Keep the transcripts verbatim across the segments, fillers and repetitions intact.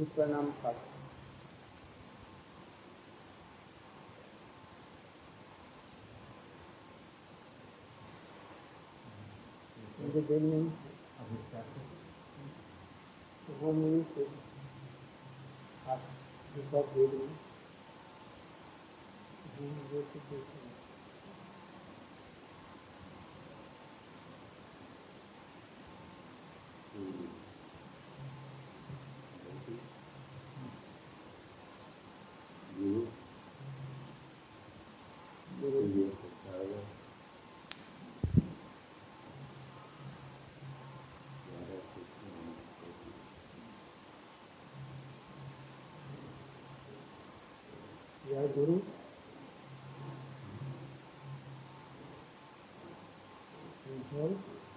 प्रणाम था। मुझे देर नहीं तो वो मेरी से आप दूसरा दे दें मुझे तो देखें या गुरु इंजॉय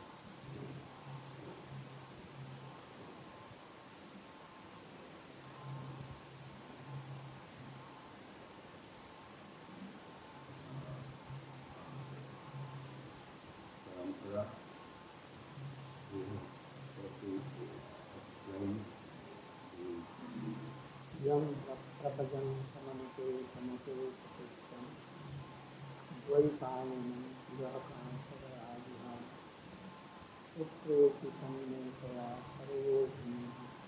यम प्रपजन समनुते समते प्रतिष्ठम द्वैपायन यह कान सदराजिहा पुत्रेति तन्मे तया सर्वोऽधीनः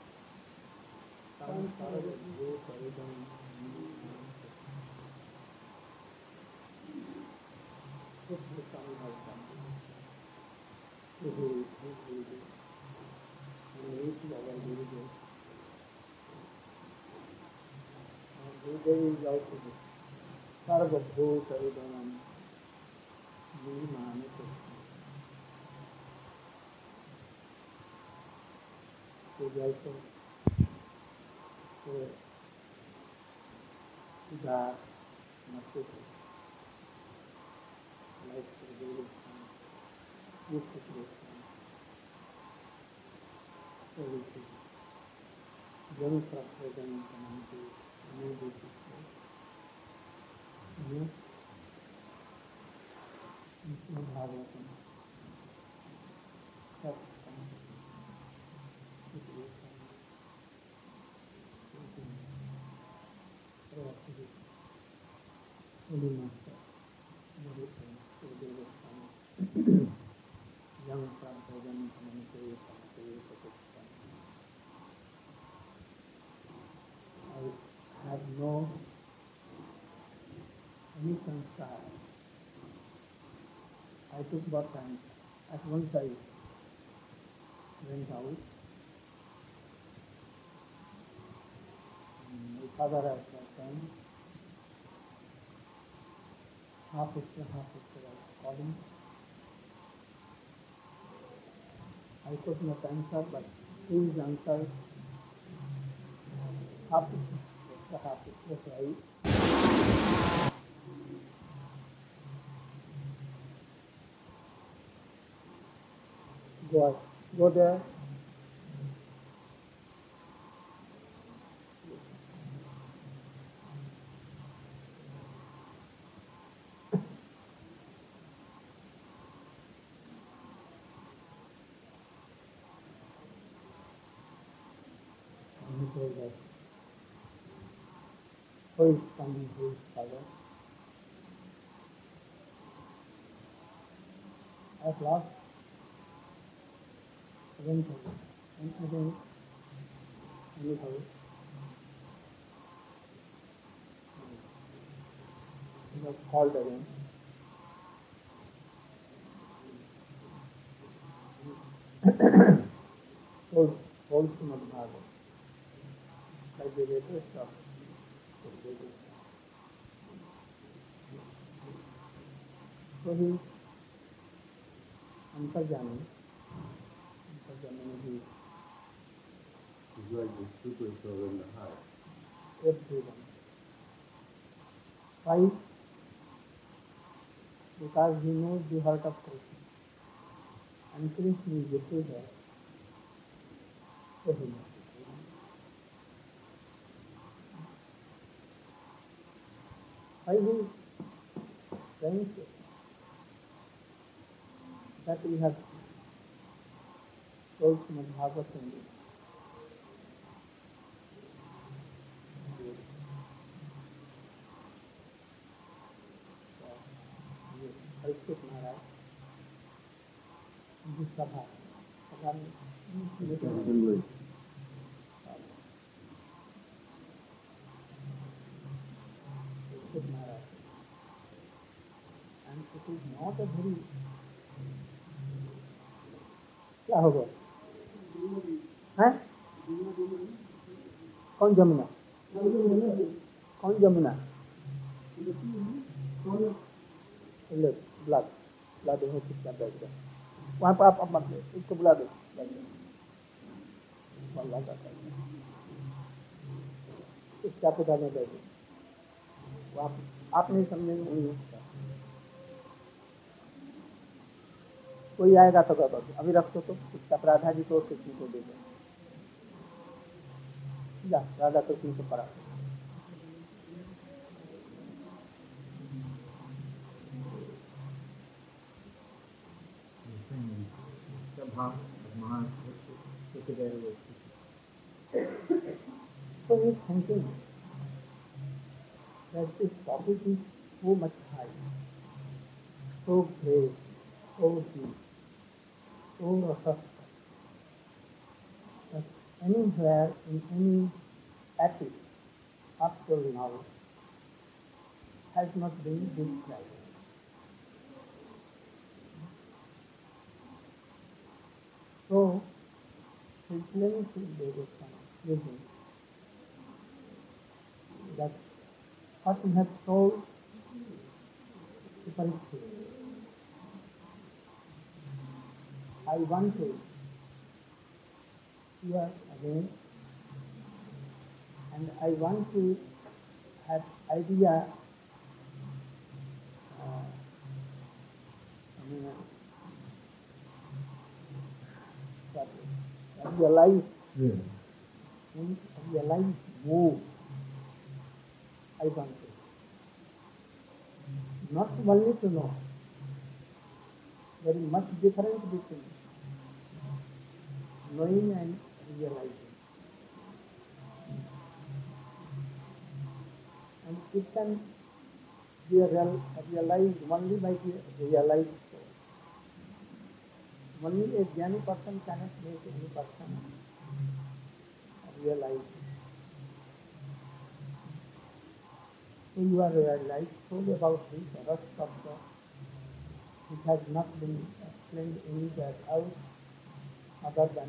तं सर्वभूतैदं शुद्धसंभवतं गुरु गुरु our Gurudev. Our Gurudev is also the Sarvabhuta Idanam Vimani Krishna. He is also the Siddharth Matsukha, like the Gurudev, Mukta Krishna, everything. Young Prabhupada Samanti, Nandi Krishna. Yes. Bhagavatam. Satsang. Holy Master, young Prabhupada Samanti, I have no any sanskar. I took birth and at once I went out. My father at that time, half sister, half sister was calling. I could not answer, but please answer. Half sister, half sister, right? Go, go there. Who is coming? Who is father? At last, again, and again, anyhow, he was called again. told, told Srimad Bhagavatam, like the latest of Gurudeva. So he Antarjami, Antarjami he is like the super soul in the heart. everyone. Why? Because he knows the heart of Krishna. And Krishna is everywhere. So he knows. Why he thinks that we have told Srimad Bhagavatam. Sabha. Sabha means Assembly. And it is not a very. क्या हो गया? हैं? कौन जमुना? कौन Jamuna? Look, blood, blood है कितना बैठ गया? वहाँ पर आप अब मत ले, इसको बुला दो. अल्लाह का इसका पता नहीं बैठे. आप आप नहीं समझेंगे नहीं होता. कोई आएगा तो कर दो. अभी रखो तो इसका राधा जी को किसी को दे दो. जा राधा कृष्ण को पढ़ा. So he's thinking that this topic is so much high, so great, so deep, so rough, that anywhere in any epic up till now has not been described. So, his claim to Devotion that what he has told to Parikshit, I want to hear again, and I want to have idea, uh, I mean, that realize, Yeah. realize more. I want to. Not only to know. There is much difference between knowing and realizing. And it can be real, realized only by the realized soul. Only a jnani person cannot make any person realize. So you are realized solely about this rest of the, it has not been explained anywhere else other than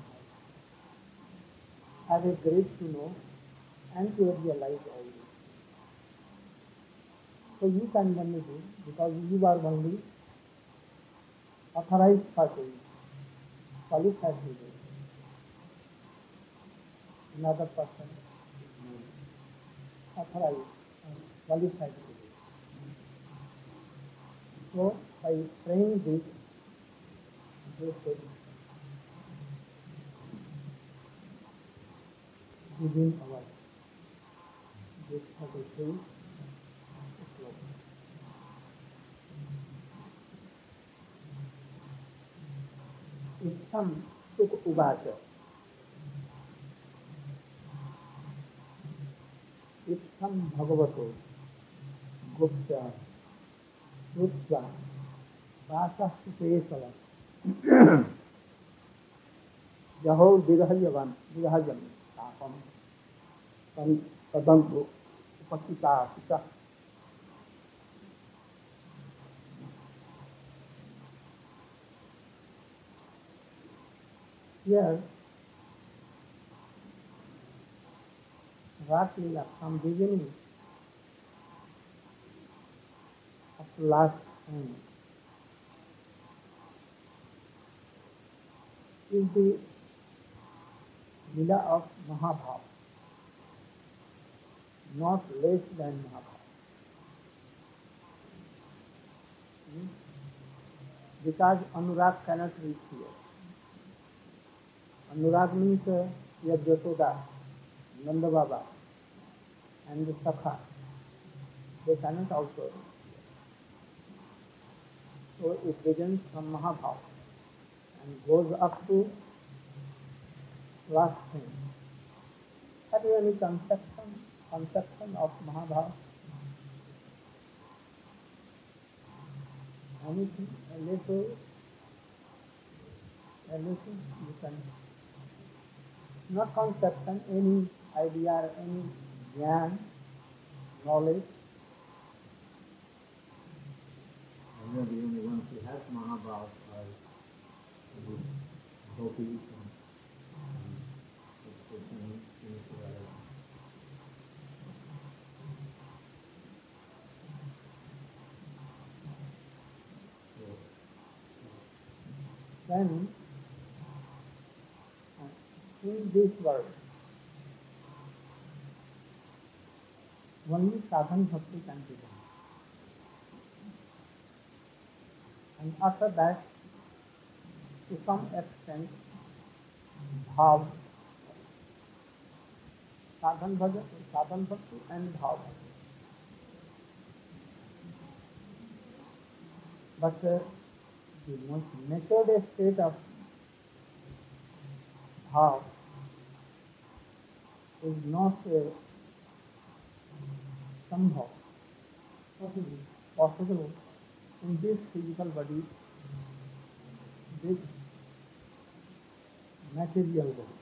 have a great to know and to realize all this. So you can only do because you are only authorized for doing, qualified to do. Another person is not authorized and qualified to do. So by praying this, they should within our this thirty-three sloka. Itam sukha uvacha. Itam bhagavato gupta rutva vasa supesala jaho dirhayavan dirhayam tapam tadantu upasita sita. Here, Ras Leela from beginning up to last end is the Leela of Mahabhav, not less than Mahabhav. Hmm? Because Anurag cannot reach here. Anurag means uh, Yajyasoda, Nanda Baba, and the Sakha. They cannot also reach here. So it begins from Mahabhav and goes up to last thing. Have you any conception, conception of Mahabhav? Anything, a little anything you can, not conception, any idea or any jnana, knowledge. And then the only ones who have Mahabharata are the gopis and Krishna. Then, uh, in this world, only sadhana bhakti can be done. And after that, to some extent, bhav, sadhana bhakti, sadhana bhakti and bhav. But uh, the most matured state of bhav is not uh, somehow possible, possible in this physical body, this material body.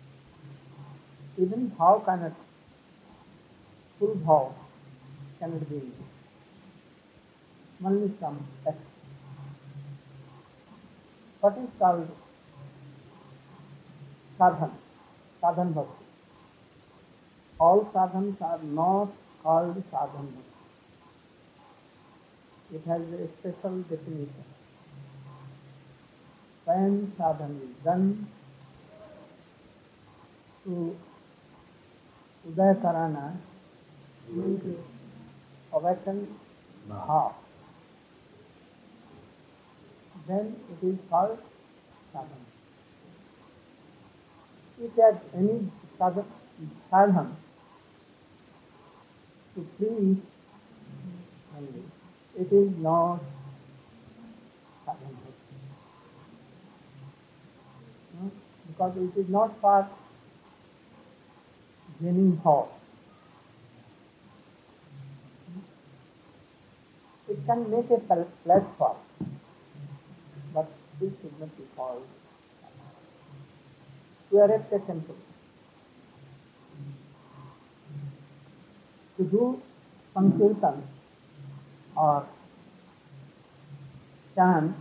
Even bhav cannot, full bhav cannot be only some extent. What is called sadhana, sadhana bhakti? All sadhanas are not called sadhana bhakti. It has a special definition. When sadhana is done to Udaya Karana, means awaken bhav, then it is called sadhana. If at any sadhana, sadhana to please only, it is not sadhana. No? Because it is not for gaining power. It can make a platform, but this should not be called. To erect a temple, to do sankirtan or chant,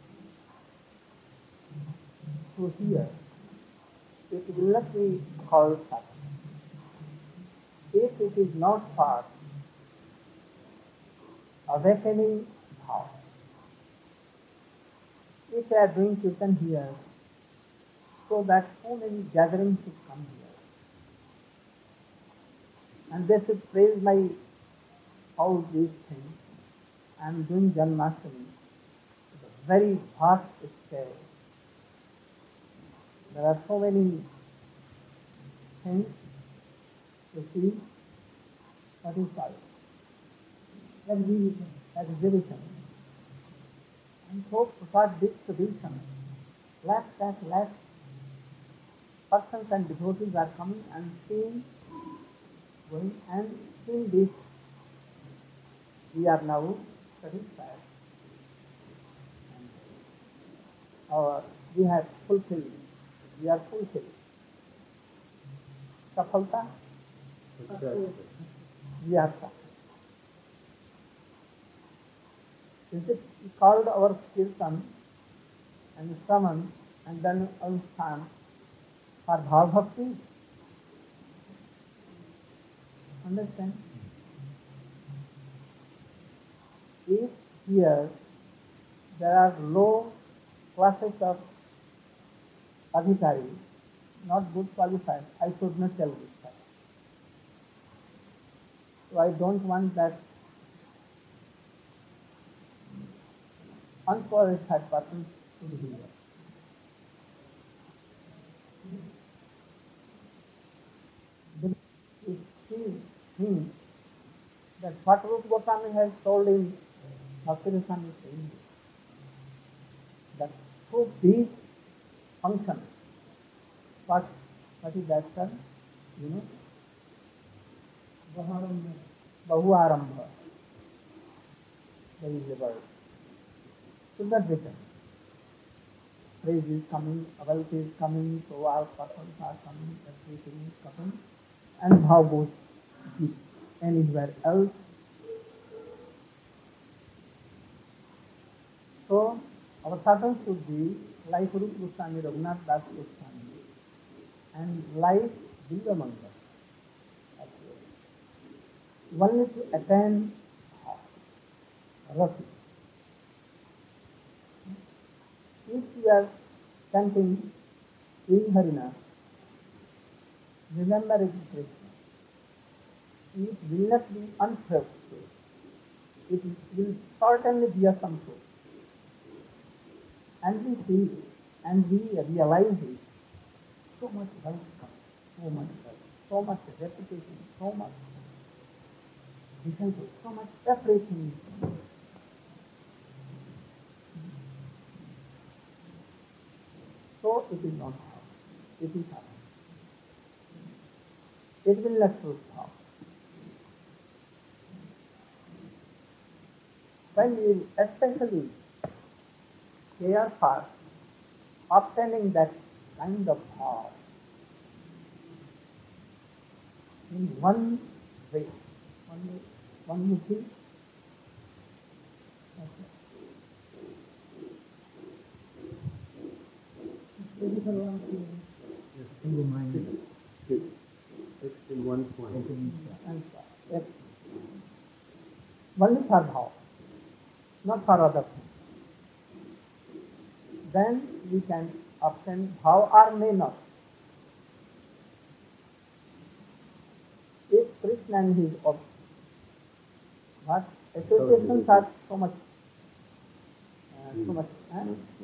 to hear, it will not be called sadhana. If it is not for awakening bhav, if they are doing kirtan here, so that so many gatherings should come here, and they should praise my all these things. I am doing Janmashtami, a very vast scale. There are so many things to see. What is called exhibition, exhibition. And so for this tradition, lakhs and lakhs persons and devotees are coming and seeing, going and seeing this. We are now satisfied. Our, we have fulfilled, we are fulfilled. Safalta? We are safal. Is it called our kirtan and shravan and then anusthan for bhav bhakti? Understand? If here there are low classes of adhikari, not good qualified, I should not tell this fact. So I don't want that unqualified person to be here. If he thinks that what Rupa Goswami has told in Bhakti Rasamrita is saying, that through these functions, what, what is that term? You know? Bahuarambha. There is a word. Should not be done. praise is coming, wealth is coming, so our persons are coming, everything is coming, and how goes it anywhere else. So our sadhana should be like Rupa Goswami, Raghunath Das Goswami, and like Bilvamangal. Only to attain rati. If you are chanting in Harina, remember it is Krishna. It will not be unfruitful. It will certainly be a some fruit. And we see it, and we realize it. So much wealth comes, so much wealth, so much reputation, so much decency, so much everything. So it is not how. It is how. It will not fruit how. When we especially care for obtaining that kind of power in one way, one way, one way thing. Single minded. Fixed in one point. And yes. Only for bhav, not for other things. Then we can obtain bhav or may not. If Krishna and his ob- what associations are so much, uh, so much, eh?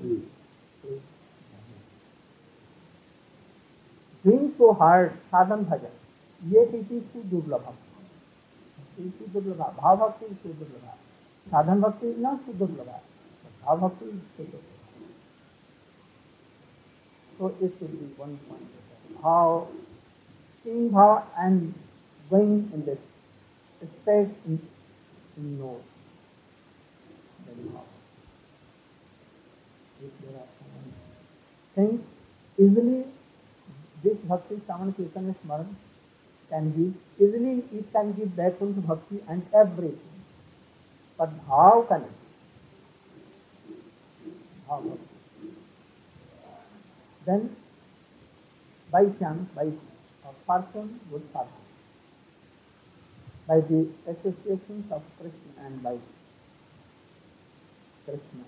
Doing so hard sadhan bhajan, yet it is too durlabha. It is too durlabha. Bhav bhakti is too durlabha. Sadhan bhakti is not too durlabha. Bhav bhakti is too durlabha. So it should be one point. How seeing bhav and going in this state in, in no. If there are things easily, this bhakti, Shravan Kirtan Smaran can give, easily it can give Vaikuntha bhakti and everything. But how can it? How bhakti? Then, by chance, by a person, good person, by the associations of Krishna and by Krishna,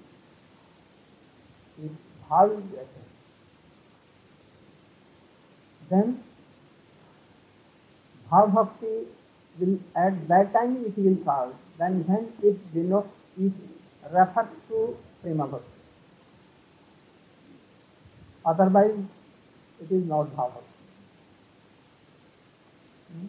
if bhav is attained, then bhav bhakti will at that time it will cause, then when it denotes, it refers to prema bhakti. Otherwise, it is not bhav bhakti. Hmm?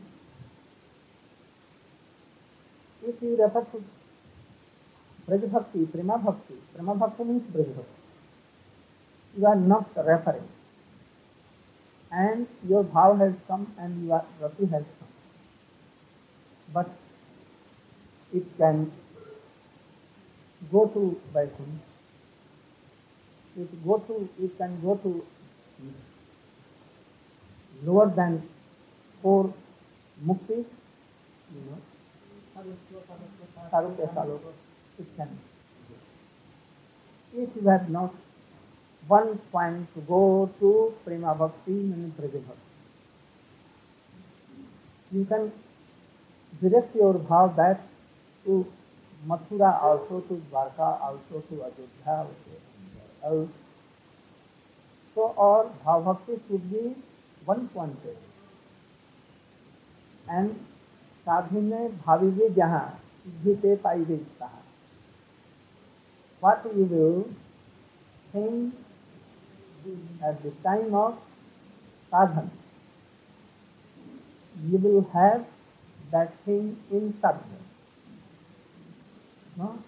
If you refer to Braj Bhakti, Prema Bhakti, Prema Bhakti means Braj Bhakti. You are not referring. And your bhav has come and your rati has come. But it can go to Vaikuntha. It go to it can go to lower than four muktis, you know. Sarupya Saloka, it can. If you have not one point to go to Prema Bhakti and Braja Bhakti, you can direct your bhav back to Mathura, also to Dwarka, also to Ajodhya, also. So our bhav bhakti should be one pointed. And साधु में भाविगे जहाँ सिद्धि पाइगे तहाँ. What you will think at the time of sadhana, you will have that thing in sadhana. No?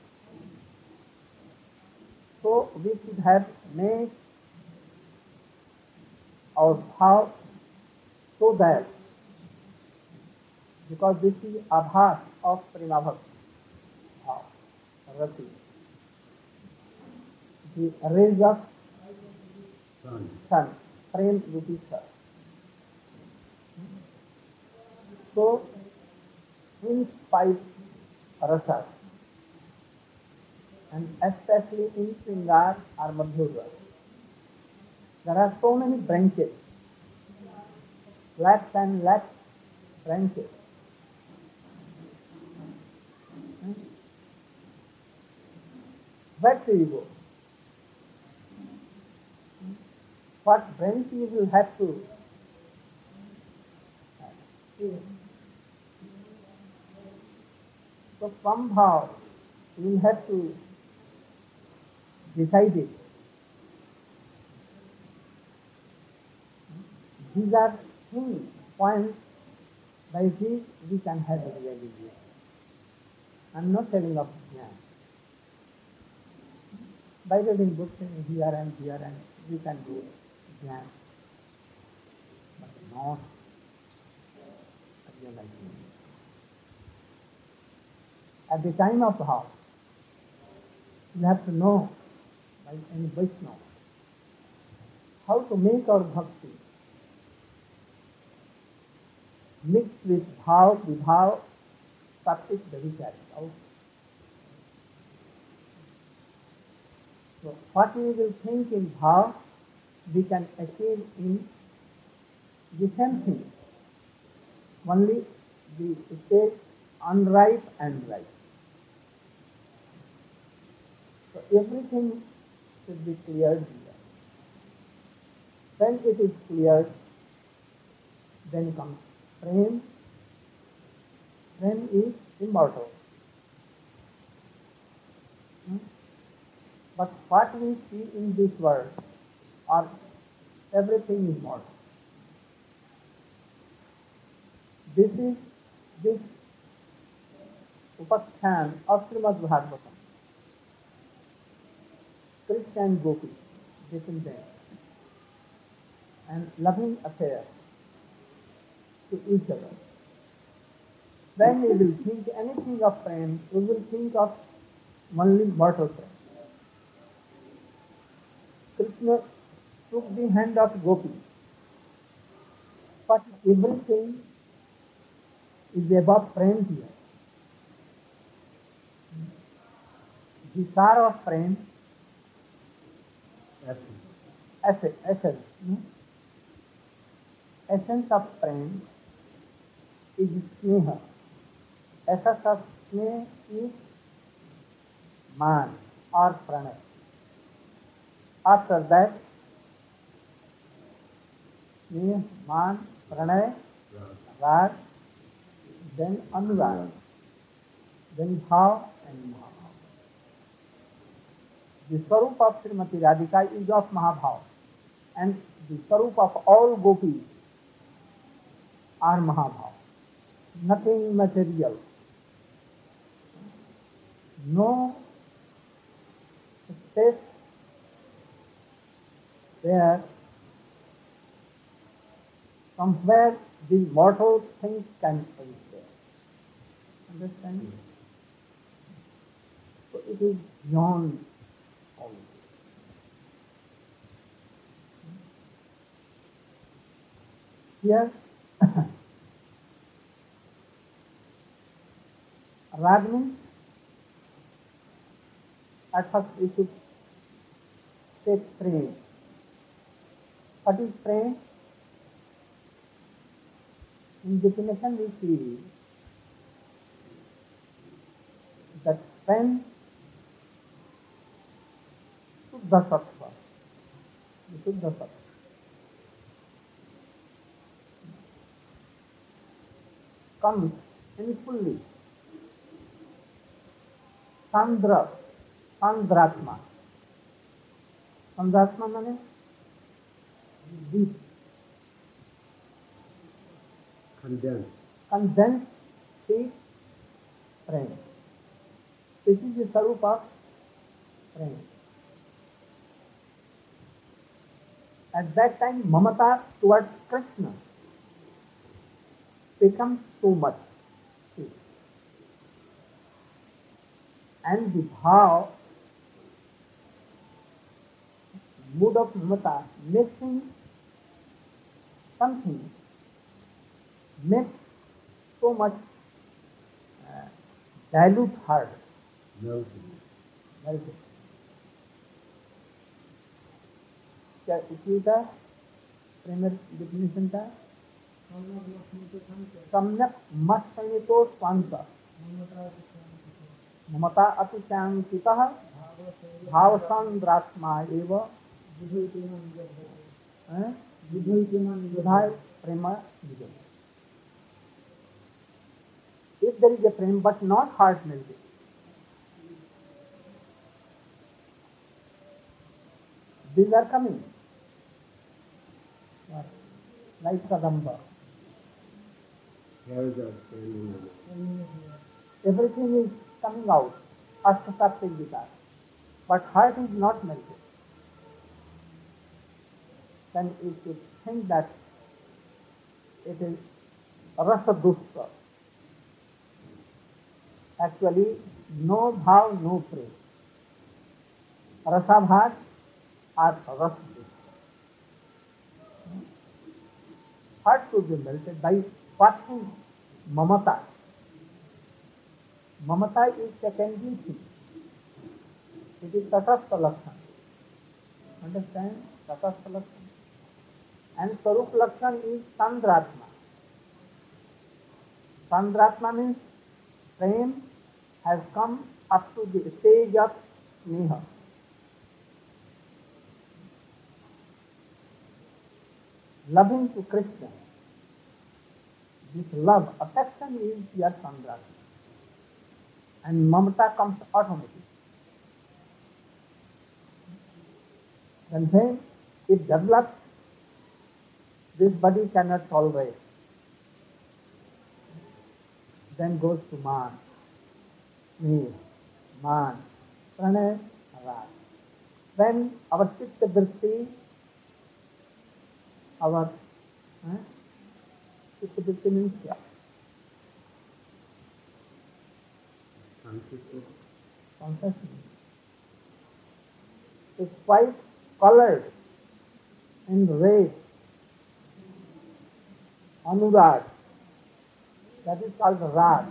So we should have made our bhav so that, because this is abhas of prema bhakti, bhav, rati. The rays of Son. sun, prem rupi sun. So, in five rasas, and especially in Sringar or Madhurya, there are so many branches, lakhs and lakhs branches. Hmm? Where do you go? What branch you will have to choose? So somehow you will have to decide it. These are things, points by which we can have a realization. I am not telling of jnana. By reading books here and here and we can do jnana, but not realization. At the time of bhav, you have to know by any Vaishnava how to make our bhakti mixed with bhav, vibhav, sattvic, devicharya also. So what we will think in bhav, we can achieve in the same thing. Only the stage unripe and ripe. So everything should be cleared here. When it is cleared, then comes prem. Prem is immortal. Hmm? But what we see in this world, or everything is mortal. This is this Upakhyan of Srimad Bhagavatam. Krishna and Gopi, between them, and loving affair to each other. When we will think anything of prem, we will think of only mortal prem. Krishna took the hand of Gopi, but everything is about prem here. The sar of prem, essence, essence, hmm? essence of prem is sneha. Essence of sneha is man or pranay. After that, sneha, man, pranay, rag, then anurag, then bhav and mahabhav. The Swarup of Srimati Radhika is of Mahabhav, and the Swarup of all gopis are Mahabhav. Nothing material. No space where somewhere the mortal things can exist there. Understand? So it is beyond all this. Here, rag means, at first we should take prey. What is prey? In definition we see that when Shuddha Sattva, the Shuddha Sattva, comes in fully, Sandra, Sandratma. Sandratma means deep, Condensed. condensed state prem. This is the Sarup of prem. At that time, mamata towards Krishna becomes so much. And the bhav mood of mamata makes him something, makes so much uh, dilute heart. Melted. Melted. क्या इसीका primary definition था सम्यक मत्संयुतो स्वांत ममता अति शांतितः भावसंद्रात्मा एव विधाय प्रेम विजय. If there is a prem but not heart melting, these are coming like kadamba. Hairs are standing on it. Everything is coming out, ashtasattvic vikas, but heart is not melted. Then you should think that it is rasa dusta. Actually, no bhav, no praise. Rasa bhat or rasa dusta. Heart should be melted by watching mamata. Mamata is secondary thing. It is tatastha lakshan. Understand? Tatastha lakshan. And Sarup lakshan is Sandratma. Sandratma means prem has come up to the stage of sneha. Loving to Krishna. This love, affection is your Sandratma. And mamata comes automatically. And then it develops, this body cannot tolerate. Then goes to man, me, man, pranay, rag. When our chitta vritti, our eh, chitta vritti means yeah, Consciousness. consciousness is quite colored in red, anurag, that is called rag.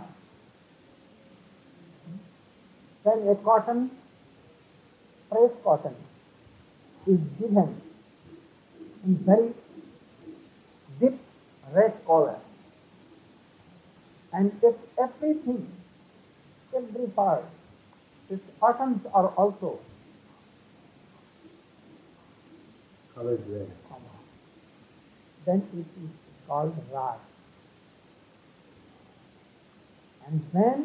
Then a cotton, fresh cotton, is given in very deep red color. And if everything, every part, its atoms are also Colored red. then it is called rag. And then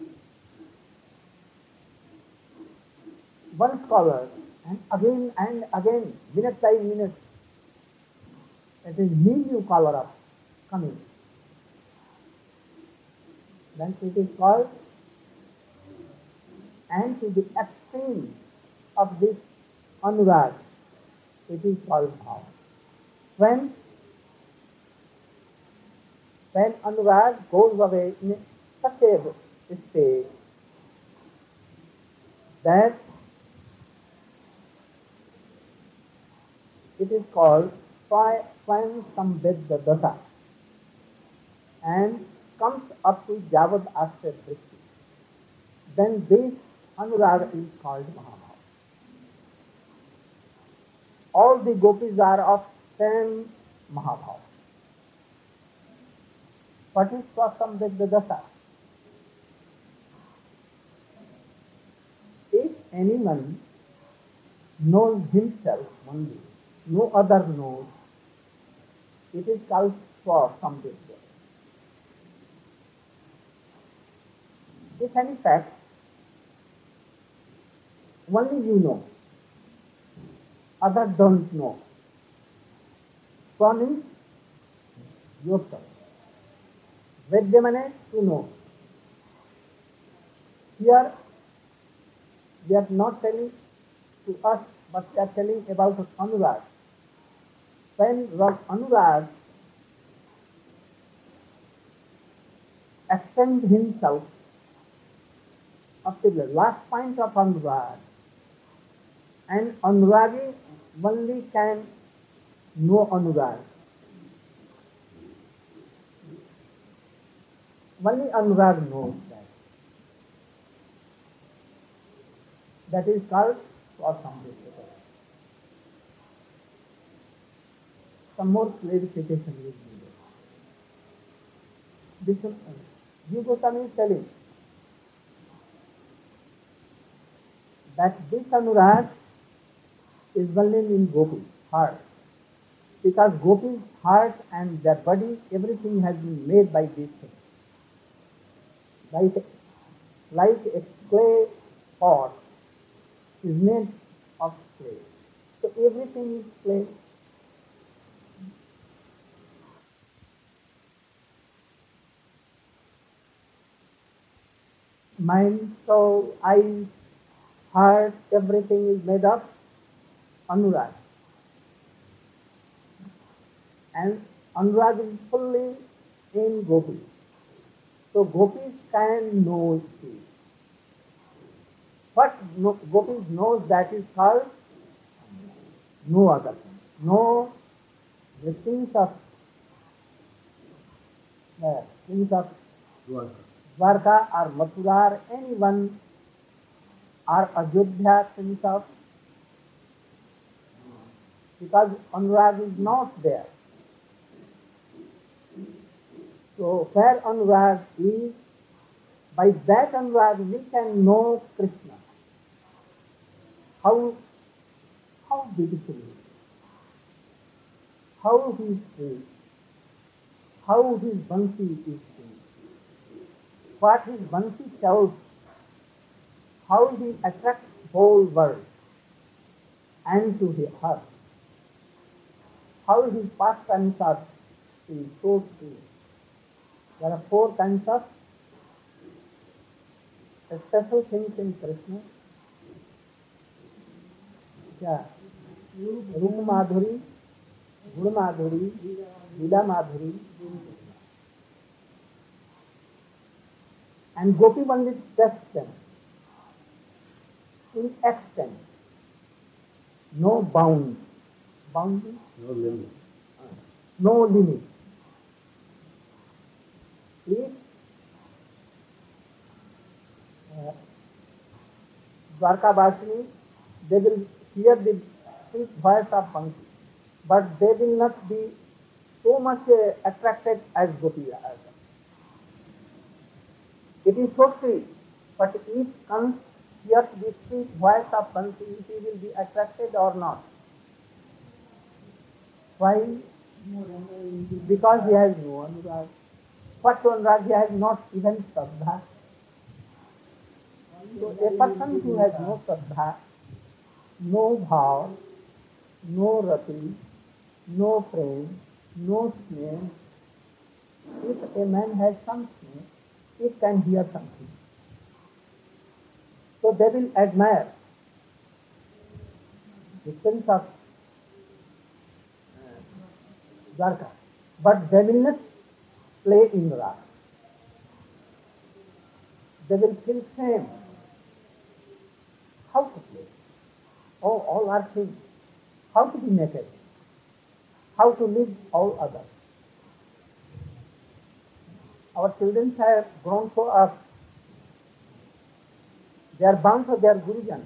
one scholar, and again and again, minute by minute, it is new color up coming. Then it is called, and to the extreme of this anurag, it is called bhav. When when anurag goes away in such a state that it is called swayam sambedda dasa and comes up to javad asya vritti, then this anurag is called mahabhav. All the gopis are of same mahabhav. What is swasambedda dasa? If anyone knows himself only, no other knows, it is called swasambedda. If any fact, only you know, others don't know. Swa means yourself. Vedya means to know. Here, we are not telling to us, but we are telling about anurag. When anurag extends himself up to the last point of anurag, and anuragi only can know Anurag. Only Anurag knows that. That is called Swasamrita. Some more clarification is needed. This is, Jiva Goswami is telling that this Anurag is only in Gopi's heart. Because Gopi's heart and their body, everything has been made by these things. Like, like a clay pot is made of clay. So everything is clay. Mind, soul, eyes, heart, everything is made of Anurag. And Anurag is fully in Gopi. So Gopis can know it. What no, Gopis knows, that is called no other thing. No, the things of the things of Dwarka. Dwarka or Mathura or anyone or Ajodhya, things of, because Anurag is not there. So where Anurag is, by that Anurag we can know Krishna. How, how beautiful, how he is free, how his Bansi is free, what his Bansi tells, how he attracts whole world and to his heart, how his pastimes are free, so free. There are four kinds of special things in Krishna. क्या रूप माधुरी, गुण माधुरी, लीला माधुरी, and Gopi only tests them in extent, no bounds, bounds, No limit. no limit. If uh, Dwarka Vasini, they will hear the sweet voice of Bansi, but they will not be so much uh, attracted as Gopi are. It is so sweet, but if comes hears the sweet voice of Bansi, he will be attracted or not. Why? Because he has no Anurag. What Anurag? He has not even Shraddha. So a person who has no Shraddha, no bhav, no rati, no prem, no sneh, if a man has some sneh, it can hear something. So they will admire the sense of Dwarka, but they will not play in Rasa. They will feel shame. How to play? Oh, all are things. How to be naked? How to live all others? Our children have grown so up. They are bound for their Gurujan.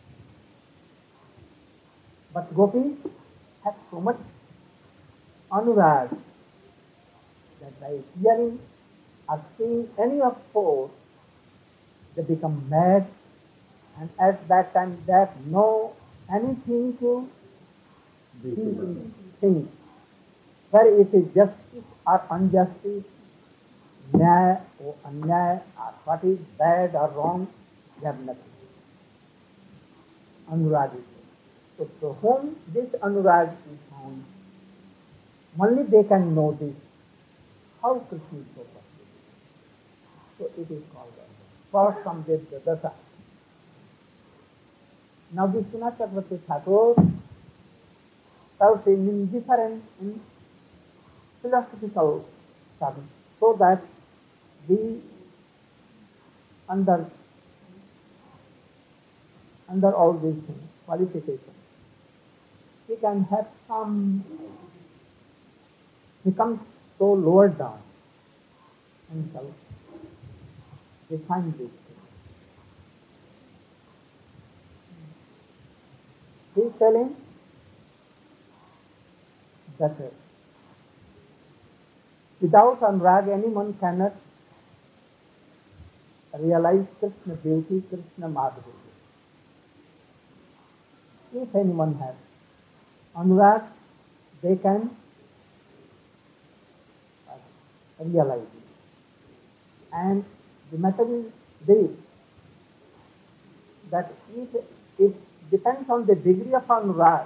But gopis have so much Anurag that by hearing or seeing any of four, they become mad, and at that time they have no anything to think, think, whether it is justice or injustice, nyaya or anyaya, or what is bad or wrong, they have nothing. Anurag is there. So to whom this Anurag is found, only they can know this, how Krishna is so perfect. So it is called that. First from this the dasa. Now Vishwanath Chakravarti Thakur tells in different in philosophical terms, so that we under under all these things, qualifications, he can have some, become so lowered down and shall define this thing. He is telling that uh, without anurag, anyone cannot realize Krishna beauty, Krishna madhurya. If anyone has anurag, they can realize it. And the matter is this, that if it depends on the degree of anurag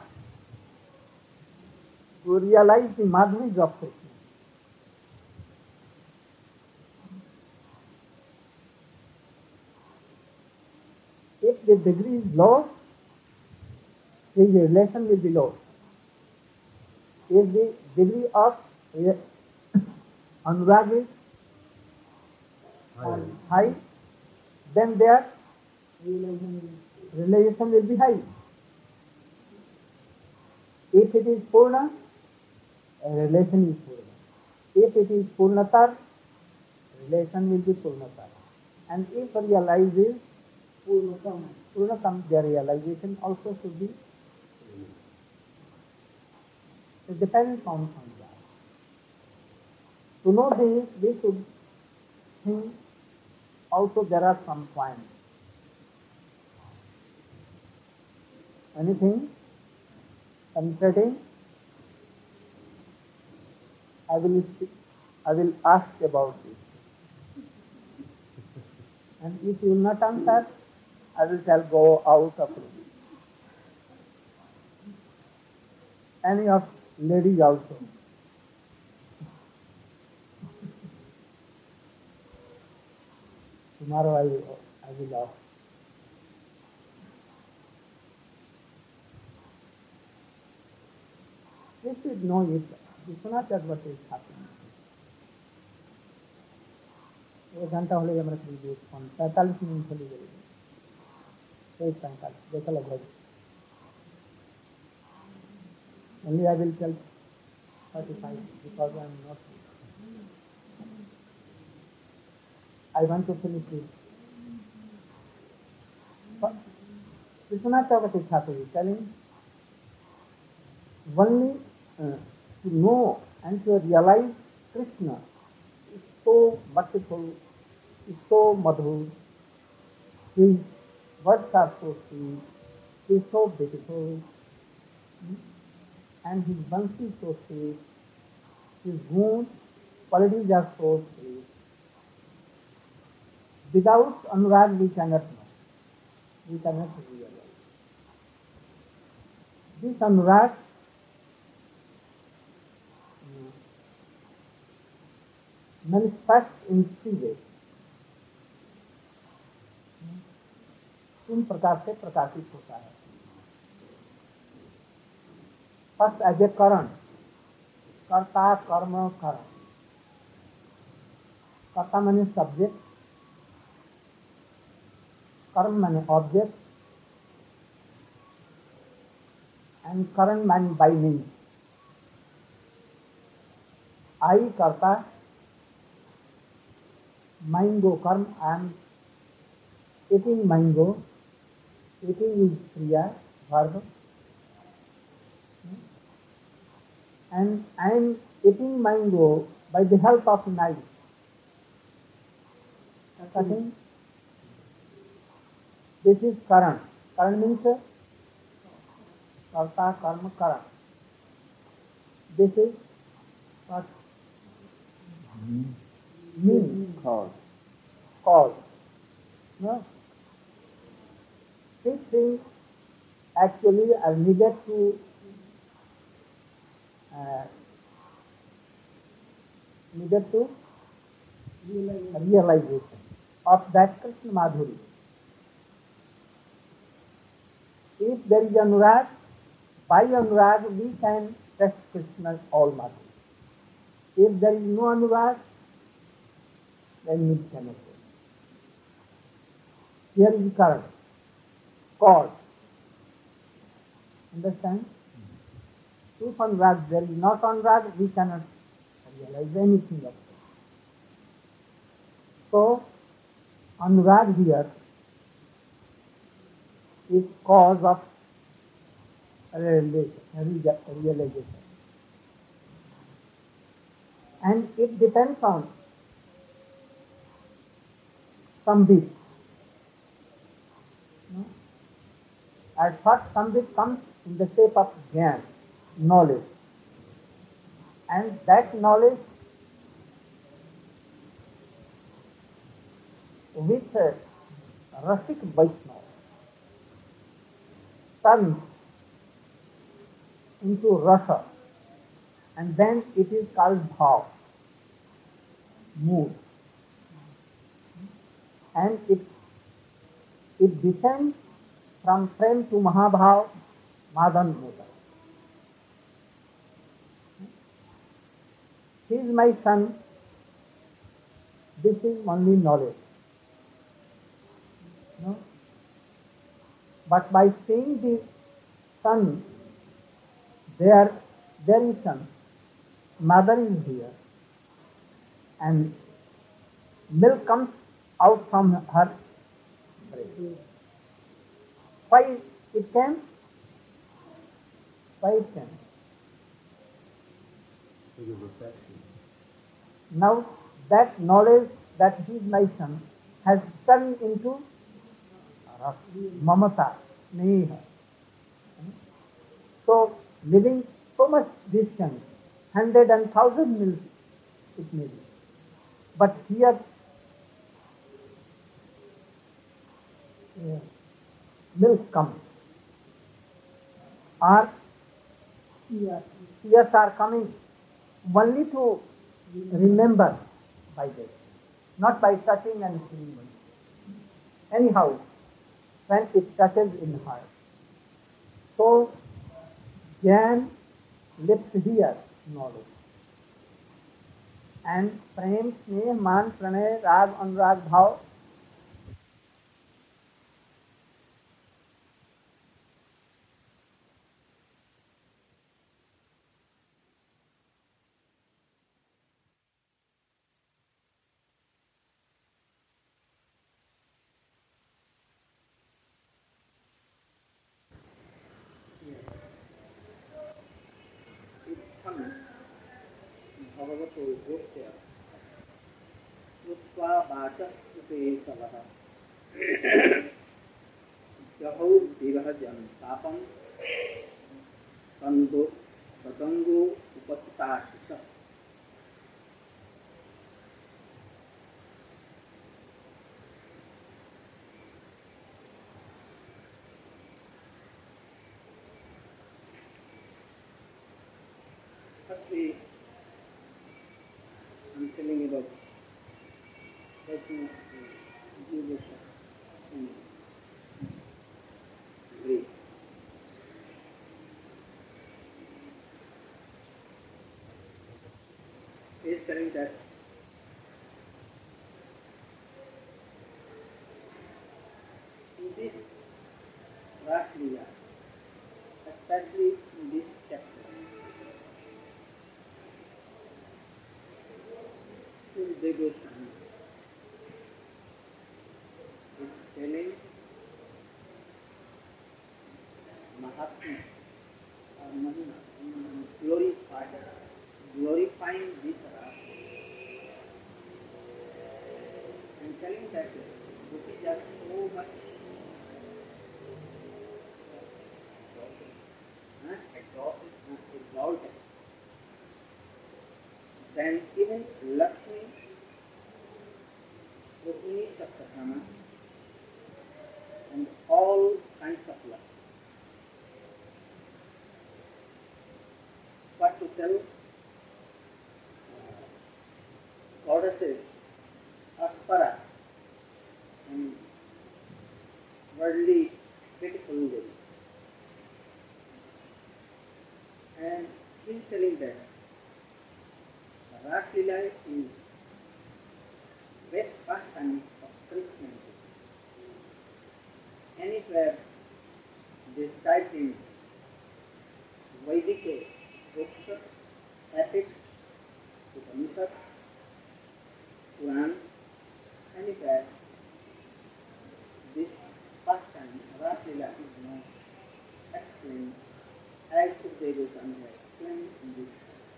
to realize the madhurya of Krishna. If the degree is low, his relation will be low. If the degree of anurag is Higher. high, then their realization will be high. If it is purna, relation is purna. If it is purnatar, relation will be purnatar. And if realize is purnatam, purnatam, their realization also should be. It depends on anurag. To know this, we should think also there are some points. Anything penetrating? I will speak, I will ask about this. And if you will not answer, I will tell go out of it. Any of ladies also. Tomorrow I will, I will ask. We should know it. We cannot tell what is happening. एक घंटा हो गया मेरा previous phone पैंतालीस minute चली गई एक पैंतालीस देखा लगभग only I will tell thirty-five because I am not I want to finish it. But Vishwanath Chakravarti Thakur is telling only uh, to know and to realize Krishna is so merciful, is so madhur, his words are so sweet, he is so beautiful, and his bansi is so sweet, his good qualities are so sweet. Without anurag we cannot know, we cannot realize. This anurag manifests in three ways. तीन प्रकार से प्रकाशित होता है. First as a karan, karta, karma, karan. Karta means subject, karma means object, and karan means by means. I karta, mango karma, I am eating mango. Eating is kriya, verb. And I am eating mango by the help of knife. Cutting. This is karan. Karan means karta, karma, karan. This is what? Mean. Cause. Cause. No? These things actually are needed to uh, needed to realization of that Krishna Madhuri. If there is anurag, by anurag we can test Krishna's all Madhuri. If there is no anurag, then we cannot. Here is current, cause. Understand? If anurag there is not anurag, we cannot realize anything of it. So, anurag here is cause of realization. And it depends on sambit. No? At first, sambit comes in the shape of jnana, knowledge. And that knowledge with uh, Rasik Vaishnava turns into rasa, and then it is called bhav, mood, and it it descends from prem to mahabhav, madan muda. He is my son. This is only knowledge. No? But by seeing the sun, there, there is sun, mother is here, and milk comes out from her breast. Why it can? Why it can? Because of affection. Now that knowledge that he is my son has turned into mamata, sneha. So living so much distance, hundred and thousand miles it may be. But here uh, milk comes. Or tears are coming only to remember by this, not by touching and feeling. Anyhow, when it touches in heart. So, Jnana lives here, knowledge. And prem, sneh, man, pranay, rag, anurag, bhav. भगवतो भूत्य उत्वा watch उपේशवः जहौ विरह जनतापं तंदो तदंगो उपस्थिताशिष. Firstly, I'm telling you about taking devotion in Greek. He is telling that in this Ras Leela, especially in this chapter, devotion is telling Mahatma or Mahima, glorifying, glorifying this Rasa and telling that this is just so much uh, exalted, exalted. Then even Lakshmi, Rukmini Saptakrama, and all kinds of love. What to tell uh, goddesses, Aspara, and worldly beautiful ladies. And he is telling that Ras Leela is best pastime of Krishna. Anywhere described in Vedic books, epics, Upanishads, Puran, anywhere, this first time Raslila is not explained as Sukadeva Goswami has explained in this.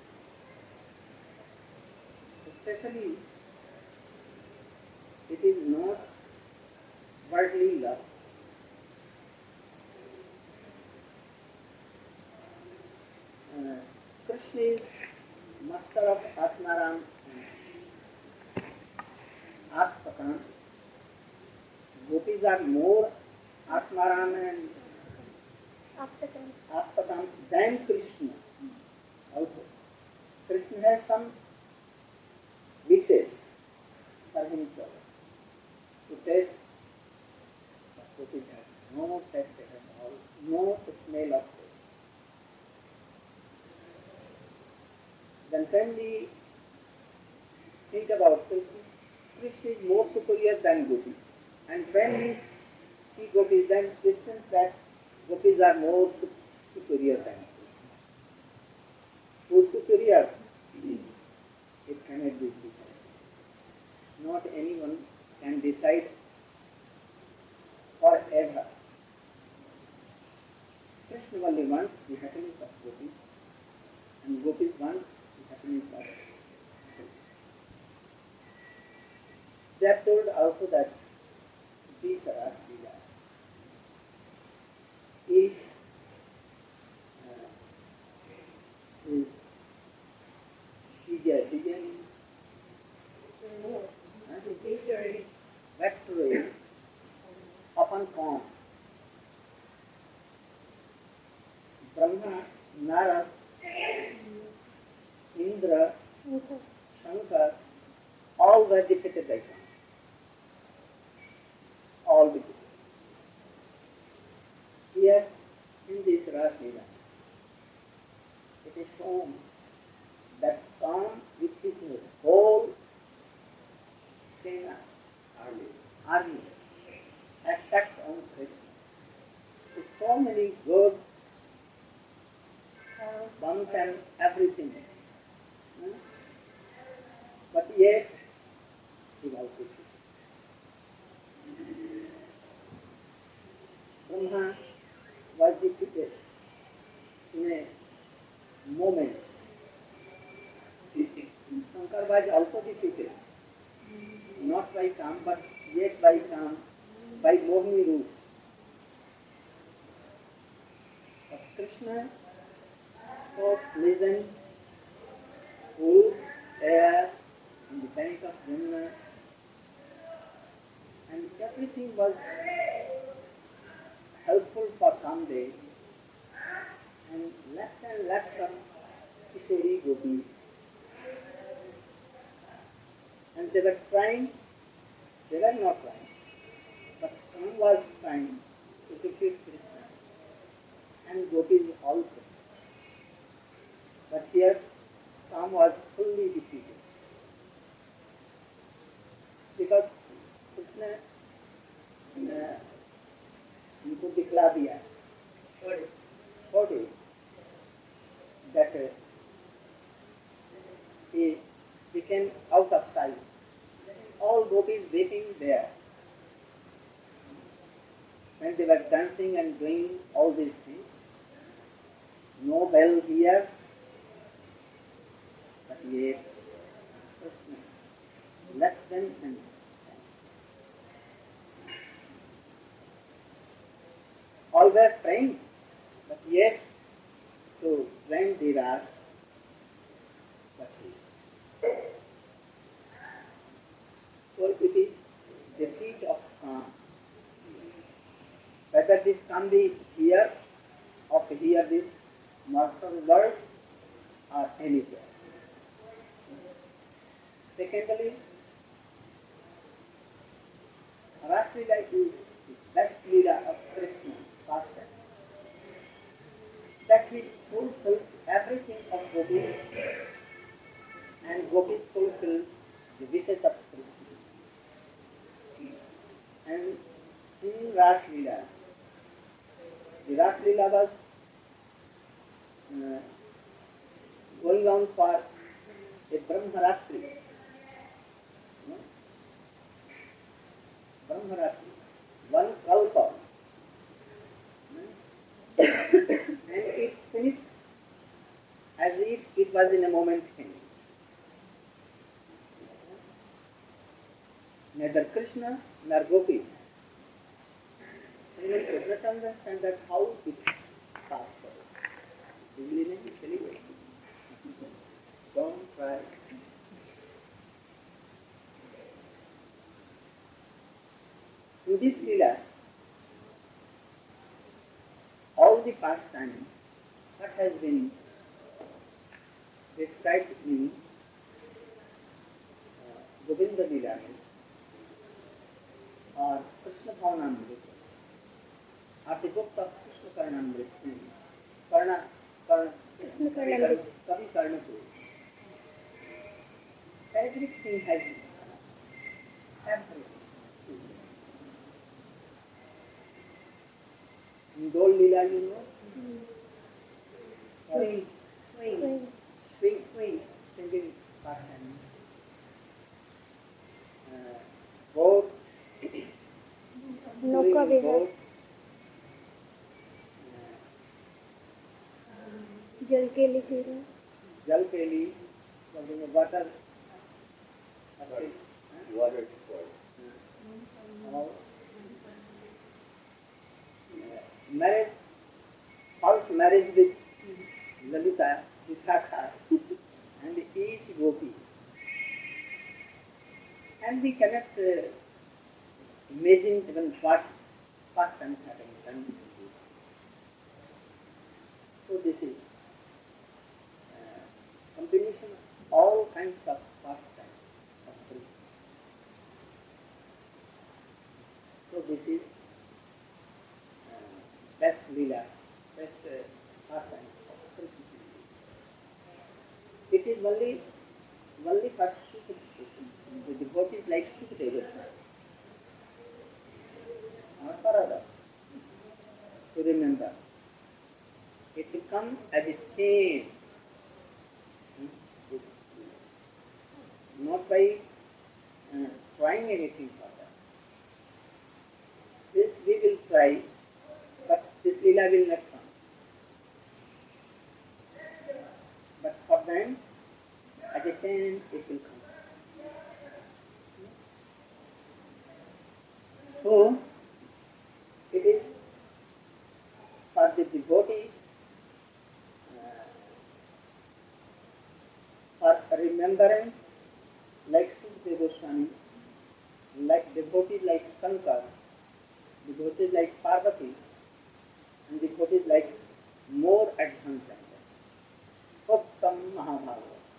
Especially, it is not worldly love. Uh, Krishna is master of Atmaram and Atpatam. Gopis are more Atmaram and Atpatam than Krishna also. Krishna has some wishes for himself to taste, but Gopis have no taste at all, no smell of taste. Then when we think about Krishna, Krishna is more superior than Gopis. And when we see Gopis, then Krishna that Gopis are more superior than Krishna. Who is superior? It cannot be decided. Not anyone can decide forever. Krishna only wants the happiness of Gopis, and Gopis want the happiness of Krishna. They have told also that these are Leela. Each uh, is Shija, Shija means vectory upon form. Brahma, Narad, Indra, Shankar, all were defeated by Krishna. All defeated. Here in this Ras Leela, it is shown that Kam with his whole Sena army, army attacked on Krishna with so many good bombs and everything. Hmm? But yet he was defeated. Brahma was defeated in a moment. Shankar was also defeated, not by Kam, but yet by Kam, by Mohini root. But Krishna so pleasant, food, air, in the bank of Yamuna, and everything was helpful for some days, and less and less of Kishori Gopis. And they were trying, they were not trying, but Kam was trying to defeat Krishna, and Gopis also. But here, Kam was fully defeated. Because Krishna uh, उनको दिखला दिया छोड़ that uh, he became out of sight. All gopis waiting there. When they were dancing and doing all these things, no bell here, but yet less than and all were praying, but yet to when they are but so it is defeat of Kam. Whether this can be here or here this mortal world or anywhere. Secondly, Ras Leela is the best Leela of Krishna, Master. That he fulfills everything of Gopis and Gopis fulfill the wishes of Krishna. And in Ras Leela, the Ras Leela was uh, going on for a Brahmaratri. No? Brahmaratri, one kalpa. And it finished as if it was in a moment finished. Neither Krishna nor Gopis even could not understand that how it passed away. Easily nahi chali gayi. Don't try. In this Leela, all the pastimes, what has been described in uh, Govinda Leela or Krishna Bhavanamrita or the book of Krishna Karnamrita, Karna, Karna, Kavi Karnapur. Everything has everything. In Dol Leela, you know? Swing. Swing. Swing. Swing. Singing pastime. Uh, boat. नौका विहार, जल के लिए खेलना, जल के लिए water Water sport. marriage, false marriage with Lalita, Vishakha, and each gopi. And we cannot uh, imagine even what past times having done. So this is uh, combination of all kinds of pastimes of Krishna. So this is uh, best Leela, best uh, pastime of Krishna. It is only only for Sukadeva. The devotees like Sukadeva. Not for others. To remember, it will come as a change, not by uh, trying anything for that. This we will try, but this Leela will not come. But for them, as a change, it will come. So, it is for the devotee, uh, for remembrance, like Sukadeva Goswami, like devotees like Shankar, devotees like Parvati, and devotees like more advanced than that. Uttam Mahabharata.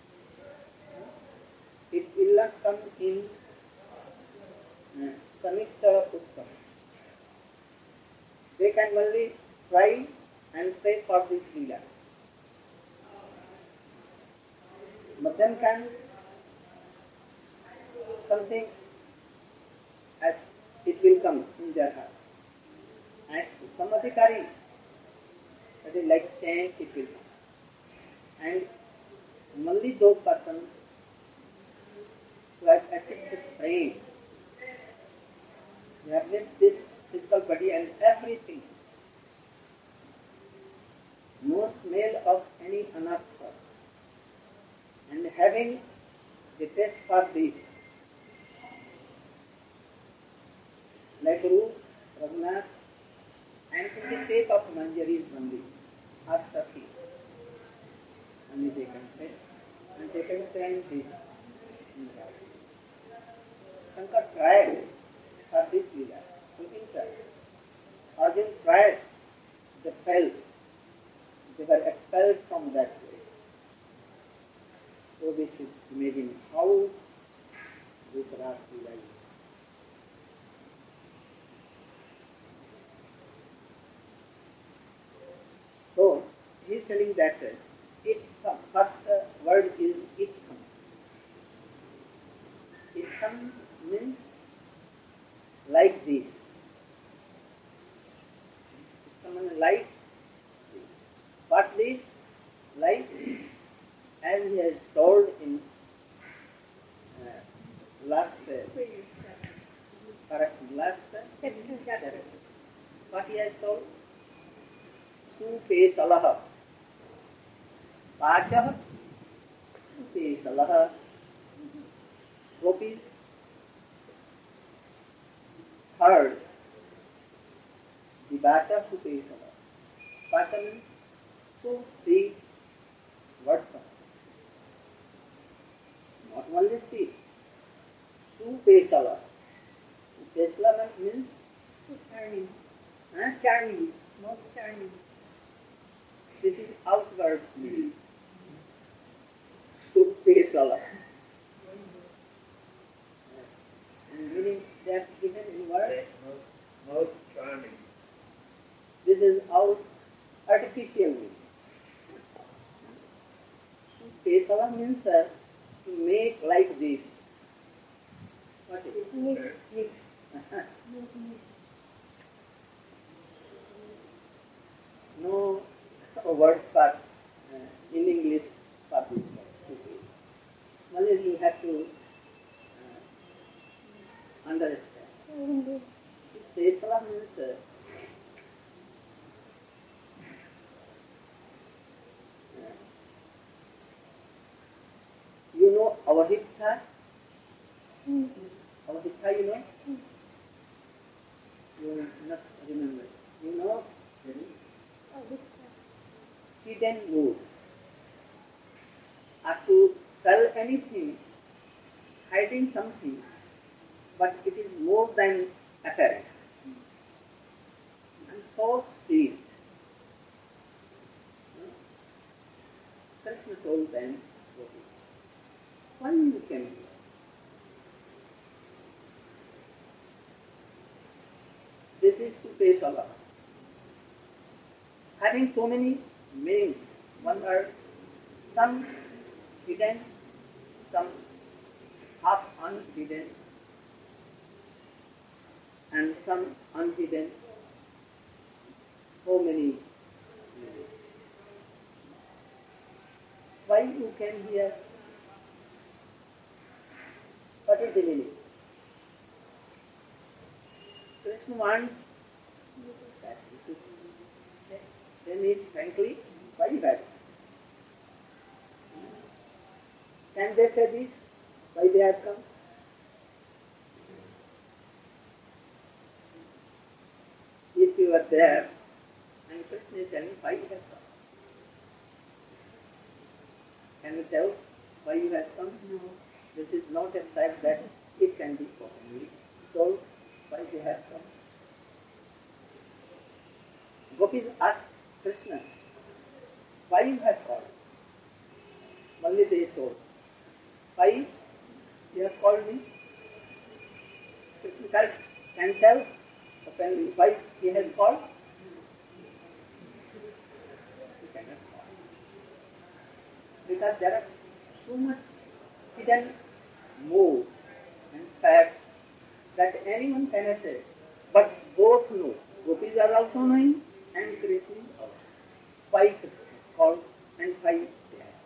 It will not come in uh, Samikta Uttam. They can only try and pray for this Leela. But then can something as it will come in their heart. And some adhikari, that is like chant, it will come. And only those persons who have achieved this praying, they have left this physical body and everything. No smell of any anartha. And having the taste for this, like Rup, Raghunath, and in the shape of Manjaris only, or Sakhi. Only they can say, and they can say this. Shankar tried for this Leela, looking tried. Arjun tried, they fell. They were expelled from that way. So we should imagine how this Ras Leela is. So, he is telling that uh, it comes. First uh, word is it comes. It comes means like this. It comes like this. What this? Like Supesalah. Pachah Supesalah. Gopis heard Vibhata Supesalah. Pacha means so sweet words. Not only sweet. Supesalah. Supesalah means Charming. huh? Charming. Most charming. This is outward meaning. Supesalah. And meaning that's given in word. Most, most charming. This is out artificial meaning. Supesalah means uh, to make like this. What is it? Mix. Mix. No word for uh, in English for this word. Only you have to uh, understand. Supesalah means uh, you know Avahitha? Mm. Avahitha you know? You will not remember. You know hidden mood. Are to tell anything, hiding something, but it is more than apparent. And so sweet. Krishna told them, why you came here? This is Supesalah. Having so many meanings, one word, some hidden, some half unhidden, and some unhidden, so many meanings. Why you came here? What is the meaning? Krishna wants that you should tell me frankly, why you have? Can they say this? Why they have come? If you are there, and Krishna is telling why you have come. Can you tell why you have come? No. This is not a fact that it can be properly told why they have come. Gopis asked Krishna, why you have called? Only they told. Why you have called me? Krishna can tell openly why he has called? He cannot call. Because there are so much hidden mood and facts that anyone cannot say. But both know. Gopis are also knowing and Krishna also. Why Krishna called and why they are.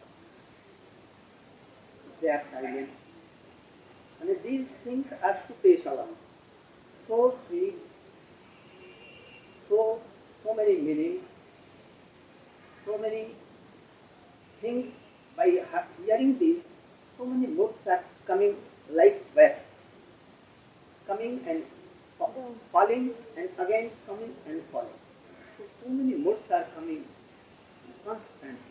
They are silent. And these things are Supesalah. So sweet, so so many meanings, so many things. By hearing this, so many moods are coming like wet, coming and fa- falling, and again coming and falling. So, so many moods are coming constantly.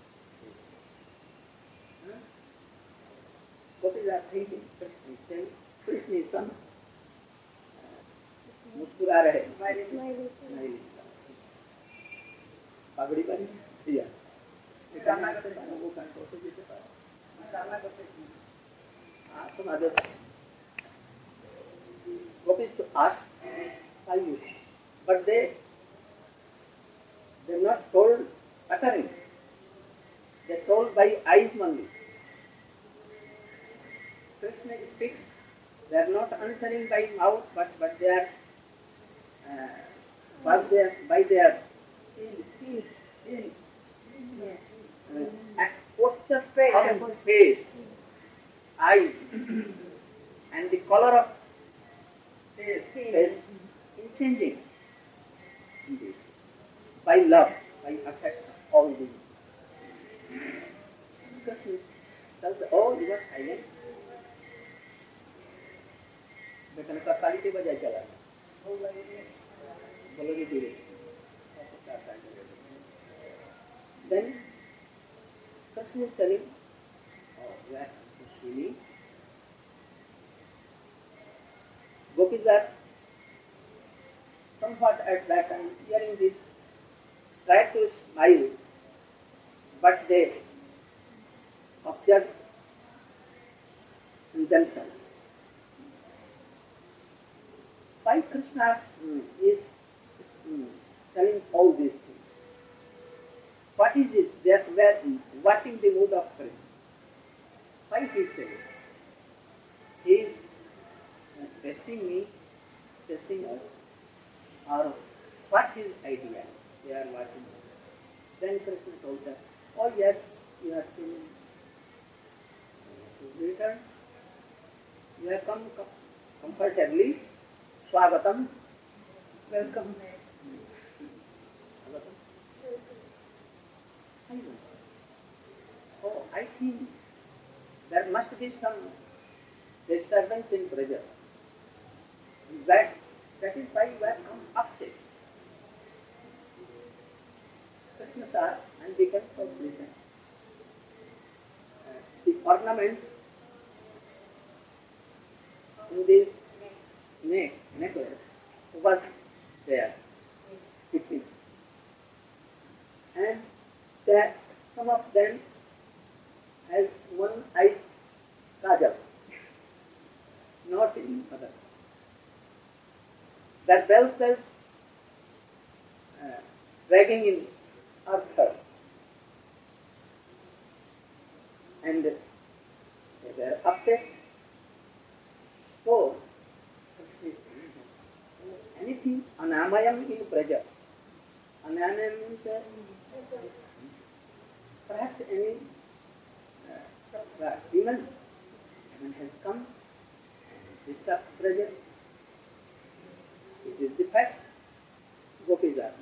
Huh? Gopis are thinking, Krishna is saying, Krishna is son. मुस्कुरा रहे नहीं पगड़ी बनी दिया वो control से जीते हाँ सुना देता Gopis to ask why you, but they they not told uttering. They told by eyes only. Krishna speaks. They are not answering by mouth, but but they are uh, by their by their feel, feel, uh, posture of face, eyes, and the color of face, face is changing. By love, by I affect all these. Krishna tells, oh, you are silent. बेटन का ताली के बजाय चला बोलोगे धीरे then Krishna is telling oh that Ashwini gopis are somewhat at that time hearing this try to smile but they observe in themselves. Why Krishna mm, is mm, telling all these things? What is it? They are watching the mood of Krishna. Why he is saying? He is uh, testing me, testing us, or what is idea? They are watching. Then Krishna told them, oh yes, you have seen return. You have come com- comfortably. Swagatam. Welcome. Swagatam. I know. Oh, I think there must be some disturbance in Braja. That, that is why you have come upset. Krishna saw and became so pleasant. Uh, the ornament in this neck, necklace was there, fitting. And that some of them has one eye kajal, not in other. That bell was uh, dragging in earth, and they were upset. So, anything anamayam in praja. Anamayam means uh, perhaps any uh, demon, demon has come and disturbed praja. It is the fact. Gopis are.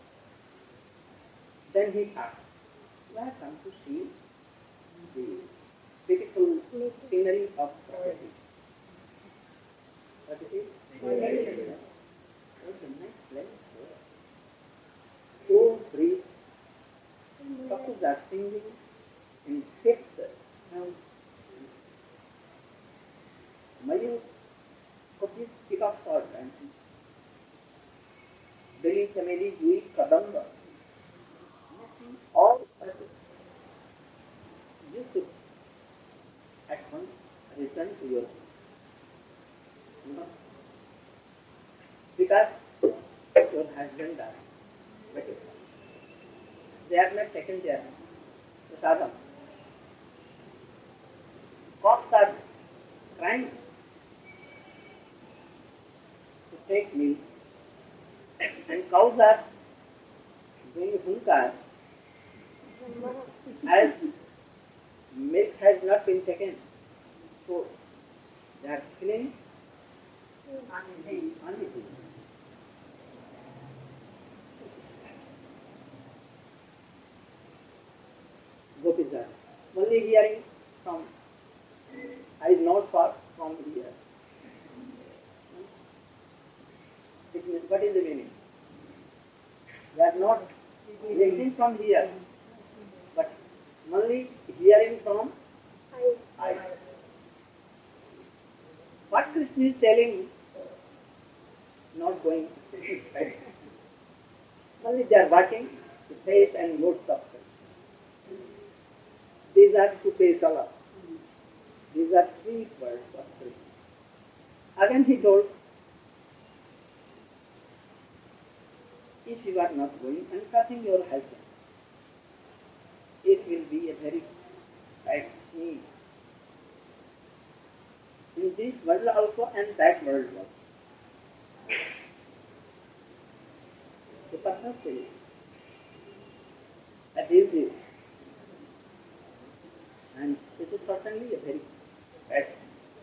Then he asked, we have come to see the beautiful scenery of Prakriti. What it is? It was a nice place. So free. Couples are singing in fifth. Now, Mayur, could you pick up for dancing? Dali Chameli, Jui, Kadamba. All you should at once return to your you know, because your husband died. But they have not taken their prasadam. Cocks are trying to take milk, and cows are doing hunkar as milk has not been taken. So they are feeling uneasy. Gopis are only hearing from I is not far from here. It means, what is the meaning? They are not hearing from here, but only hearing from I. What Krishna is telling, not going. Only they are watching the face and moods of Krishna. These are Supesala. These are three words of Krishna. Again he told, if you are not going and cutting your husband, it will be a very bad scene. In this world also and that world also. The person says, that is it. And it is certainly a very bad thing.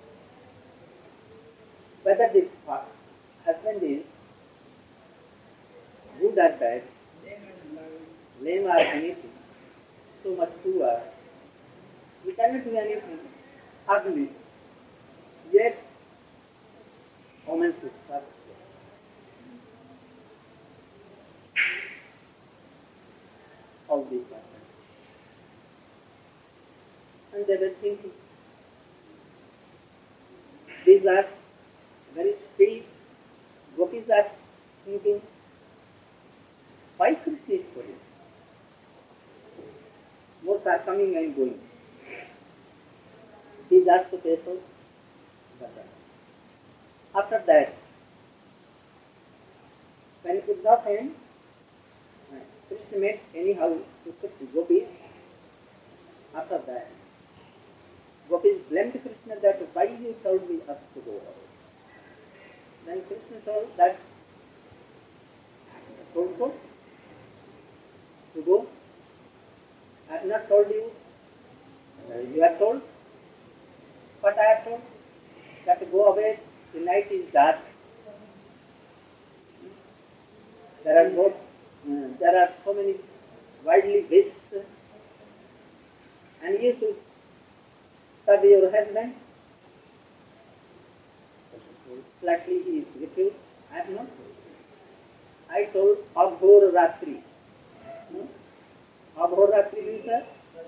Whether this husband is good or bad, lame or anything, so much poor, we cannot do anything, ugly. Yet, women should serve. All these matters. And they were thinking, these are very sweet. Gopis are thinking, why Krishna is going? Most are coming and going. These are the people. After that, when Uddhava came, Krishna met anyhow to Gopis. After that, Gopis blamed Krishna that why you told me us to go away. Then Krishna told that I told you to go. I have not told you. Uh, you have told. But I have told that to go away. The night is dark. There are no, uh, there are so many widely beasts, and you should serve your husband. Flatly he refused. I have not told. I told Abhor Ratri. Hmm? Abhor Ratri means a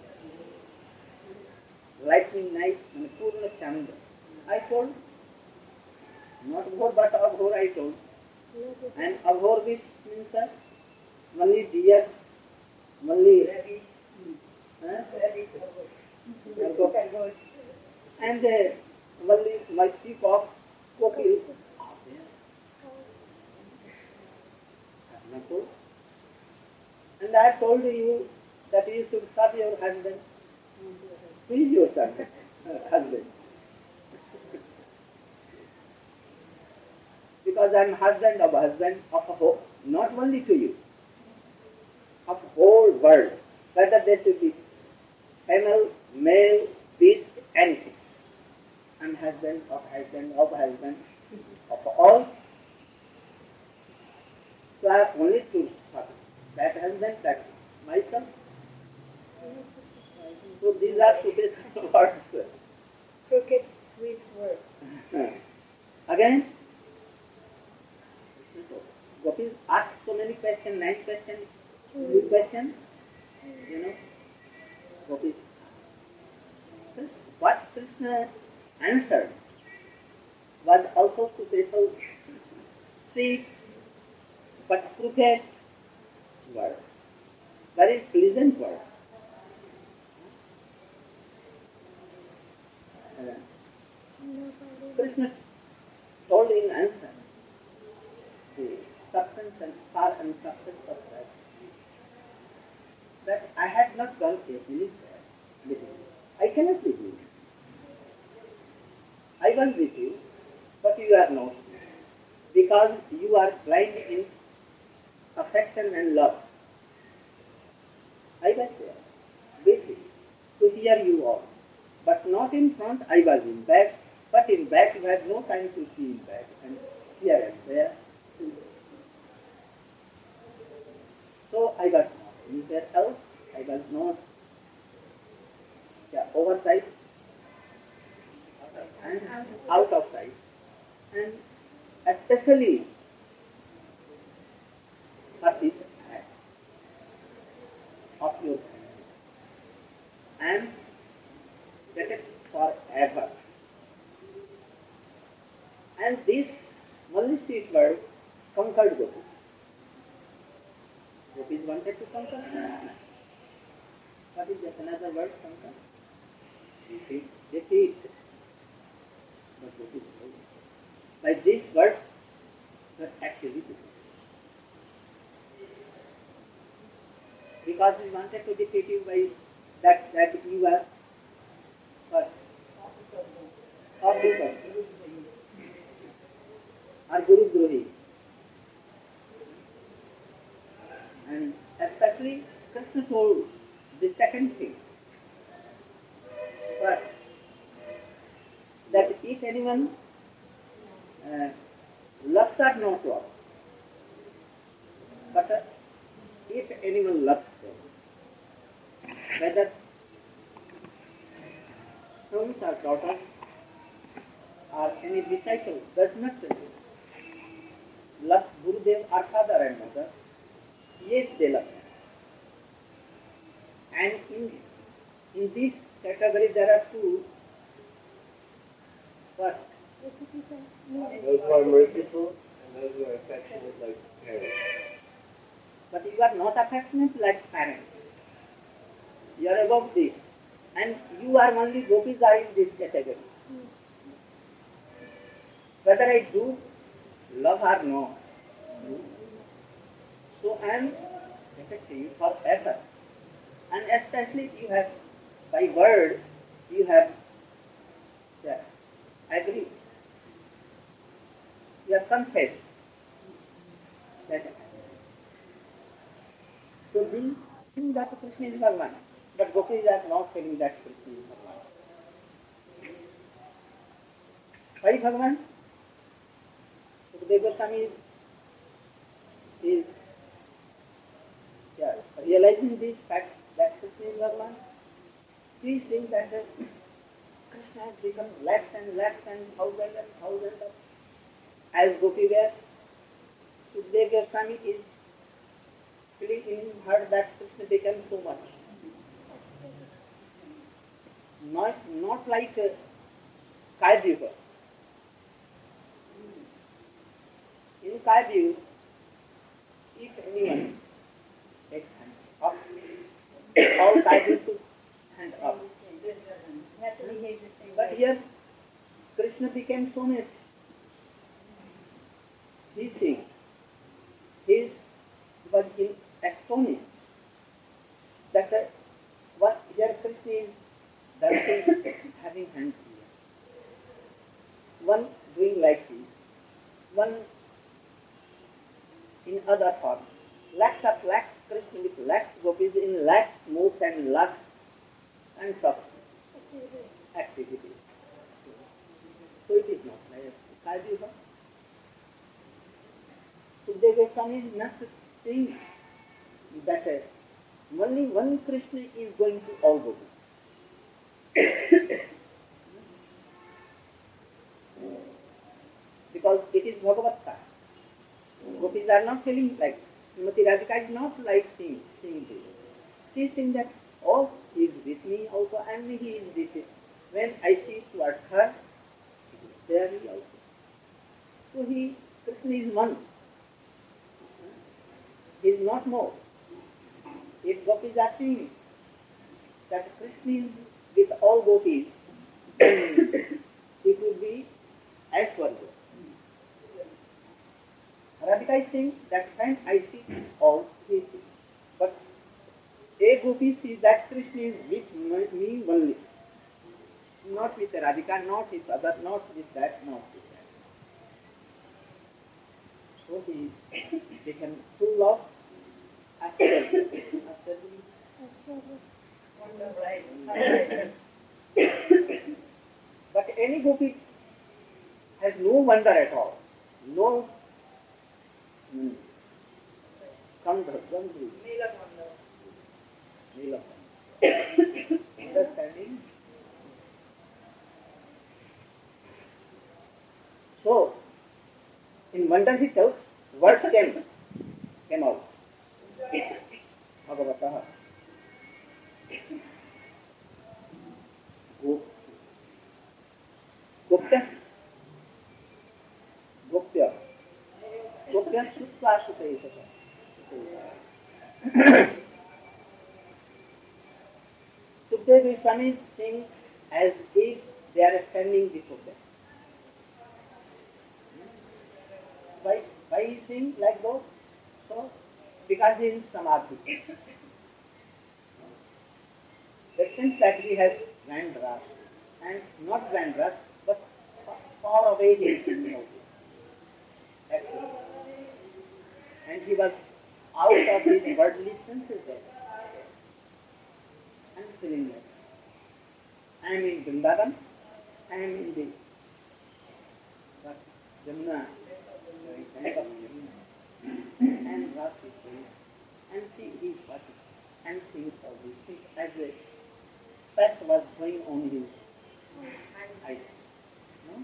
lightning night and Purna Chandra. I told, not Abhor but Abhor I told. And Abhor which means a only deer, only rabbit, huh? And uh, only my sheep of Kokil. And I have told you that you should serve your husband. Please your son, husband. Because I am husband of husband of a whole, not only to you, of whole world, whether they should be female, male, beast, anything. I am husband of husband of husband of all. So I have only to serve that husband, that myself. So these are two words. Crooked, sweet words. Again, Gopis asked so many questions, nine questions, good questions, you know, Gopis. What Krishna answered was also to people sweet but crooked word, very pleasant word. Uh, Krishna told in answer the substance and far and substance of that, that I had not gone a minute there with you. I cannot with you. I was with you, but you are not, because you are blind in affection and love. I was there with you to hear you all, but not in front. I was in back, but in back you had no time to see in back, and here and there. So I was not in their health, I was not yeah, oversight and out of sight, and especially for this act of your and get it forever. And this only street word conquered Gopis. Gopis wanted to conquer. What is that another word, conquer? Defeat. Defeat. But Gopis know. By this word, that actually defeat. Because we wanted to defeat you by that that you are what? Officer. Or Guru Drohi. And especially Krishna told the second thing. But that if anyone uh, loves or not love, but uh, if anyone loves them, whether sons or daughters or any disciple does not love Gurudev or father and mother, yes, they love him. And in, in this category there are two. First, Those who are merciful and those who are affectionate like parents. but you are not affectionate like parents. You are above this. And you are only gopis are in this category. Whether I do love or no. So I am protecting you forever. And especially you have, by word, you have yeah, agreed. You have confessed. That so being that Krishna is Bhagavan, but gopis are not feeling that Krishna is Bhagavan. Why Bhagavan? Sukadeva Goswami is, is yeah, realizing this fact that Krishna is Bhagavan. He thinks that uh, Krishna has become lakhs and lakhs and thousands and thousands of as gopi were. Sukadeva Goswami is feeling in his heart that Krishna became so much. Not, not like uh, Kayadhyuga. In Kayadhyuga, if anyone takes hand up, all Kayadhyuga took hand up. But here, Krishna became so much. He thinks, he was in astonished that uh, what here Krishna is dancing, having hands here. One doing like this, one in other form. Lakhs of lakhs, Krishna with lakhs gopis in lakhs moves and lakhs and such activities. So it is not like Kayadhyuga. Sukadeva Goswami is not saying that uh, only one Krishna is going to all gopis. Because it is Bhagavatta. Gopis are not feeling like, Srimati Radhika is not like seeing, seeing this. She is saying that, oh, he is with me also and he is with me. When I see towards her, he is there he also. So he, Krishna is one. He is not more. If gopis are seeing that Krishna is with all gopis, then it will be Aishwarya. Radhika is saying that when I see all, he sees. But a gopi sees that Krishna is with me only. Not with Radhika, not with other, not with that, not with that. So he became full of asperity. But any gopi has no wonder at all. No Hmm. Kandha, Gandhi. Neelam. Understanding? So, in wonder itself, words came, came out. Bhagavataha. Gupta. Gupta. Gopya Sutta Sutta. Sukadeva Goswami sings as if they are standing before them. Why, why he sings like those? So, because he is Samadhi. That means that he has grand ras, and not grand ras, but far away he is singing out. Actually. And he was out of his worldly senses there. And feeling like, I am in Vrindavan, I am in the but Jamuna, and Ras is going, and see he is watching. and seeing all these things as a speck was going on his eyes. No?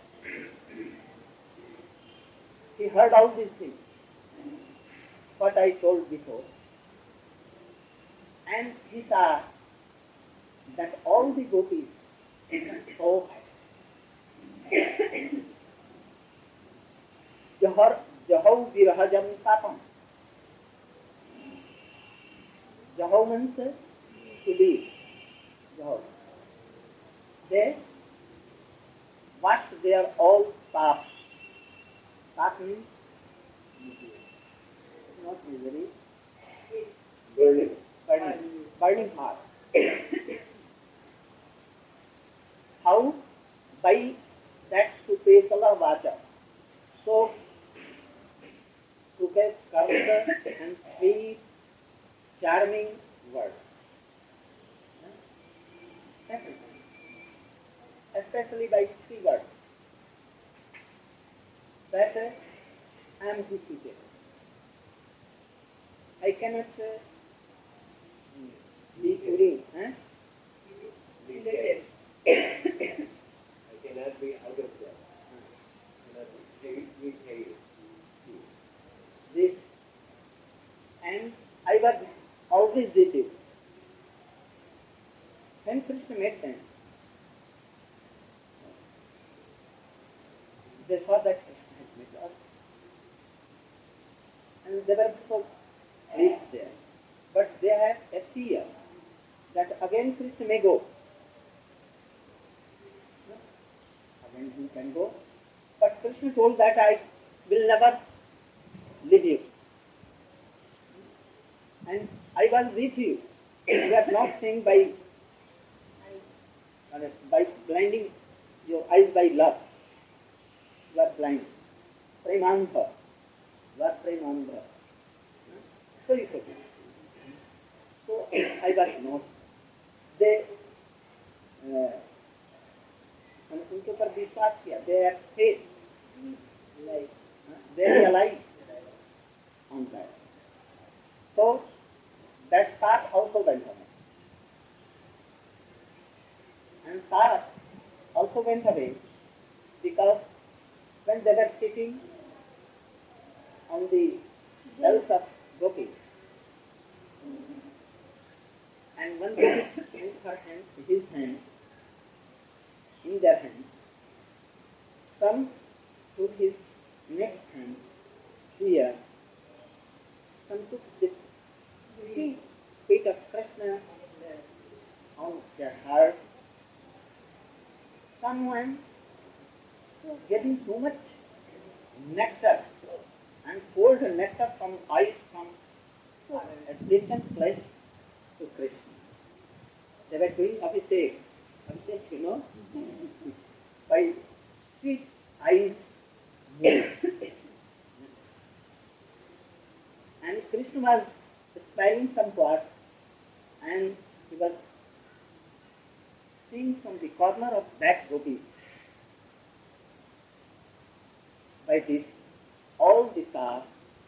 He heard all these things, what I told before, and he saw that all the gopis are so happy. Jahar Jahau Virahajam Sapam. Jahau means to leave. Jahau. They washed their all paps. Pap means not misery, Burning. burning, burning heart. How? By that Supesala Vacha. So, Sukesh, Karta and sweet, charming words. Especially by three words. That uh, I am defeated. I cannot uh, be free. Huh? Decay. I cannot be out of breath. Cannot be paid, repaid. This, and I was always with it. When Krishna met them, they saw that Krishna had met us, and they were so pleased there. But they had a fear that again Krishna may go. Again he can go. But Krishna told that I will never leave you. And I was with you. You are not saying by, by blinding your eyes by love. You are blind. Premanantha. You are premanantha. So you said. So I was not. They uh, उनके ऊपर विश्वास किया. They have faith. Like, they realize on that. So that part also went away. And Tarak also went away because when they were sitting on the bells of Gopi, and one Gopi in her hand, his hand, in their hand, some took his next hand here, some took the feet of Krishna on their heart. Someone getting so much nectar and poured nectar from ice from a distant place to Krishna. They were doing Abhishek, Abhishek, you know, by sweet eyes. And Krishna was smiling somewhat, and he was seeing from the corner of that gopi. By this, all the stars,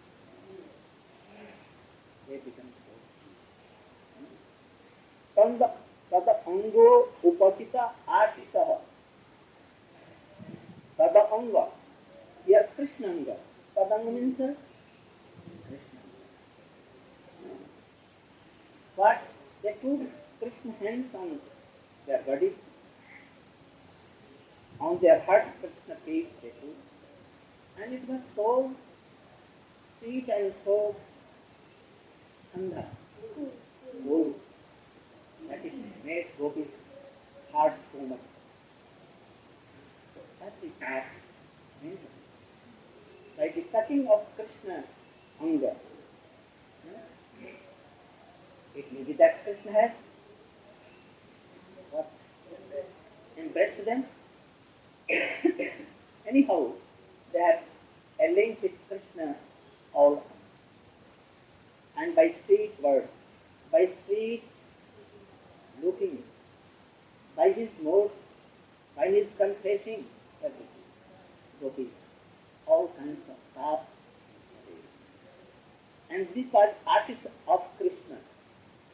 they become so. Tanda tada ango upasita ashita. Tada anga. Here Krishna anga. Tadanga means Krishna. But they took Krishna hands on their body, on their heart, Krishna feet they took. And it was so sweet and so tender, cool, that it made Gopi's heart so much. So that is that means by the touching of Krishna anga, it may be that Krishna has what? Embraced them. Anyhow, they have a link with Krishna all, and by sweet words, by sweet looking, by his mouth, by his confessing, Gopi, all kinds of stuff. And this was artist of Krishna.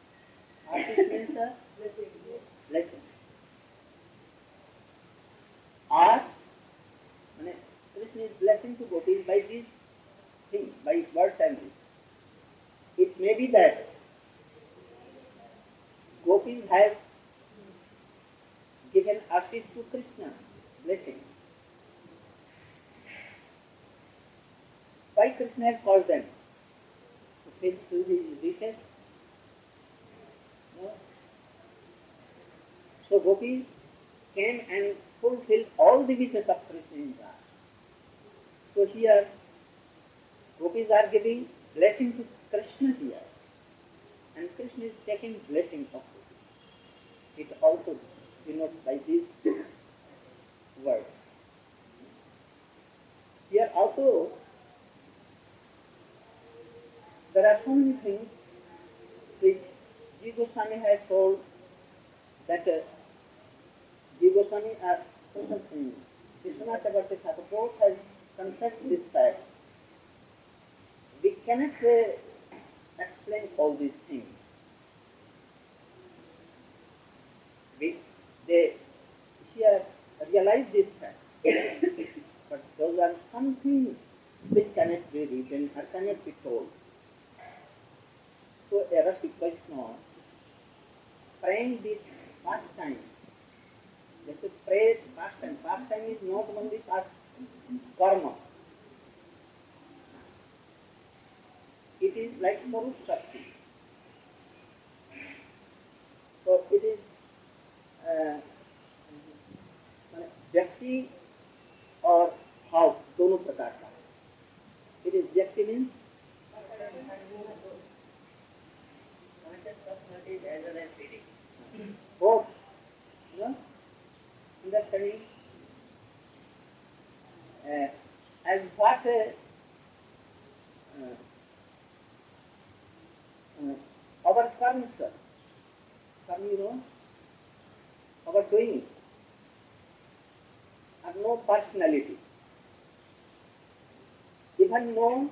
Ashish means a blessing. Or Krishna is blessing to gopis by these things, by words and deeds. It may be that gopis have given Ashish to Krishna, blessing. Why Krishna has called them? To fulfill his wishes? No. So gopis came and fulfilled all the wishes of Krishna in that. So here, gopis are giving blessing to Krishna here, and Krishna is taking blessing of gopis. It also denotes by these words. Here also, there are so many things which Ji Goswami has told that uh, Ji Goswami are Vishwanath Chakravarti Thakur both has confessed this fact. We cannot uh, explain all these things. We, they here realize this fact. But those are some things which cannot be written or cannot be told. So a Rasik Vaishnava praying this pastime. This is praise pastime. Pastime is not only past karma. It is like Sarup Shakti. So it is uh, Jakti or how, दोनों प्रकार का. It is Jakti means both, you know, understanding uh, as what uh, uh, uh, our karma, karma, you know, our doing have no personality, even no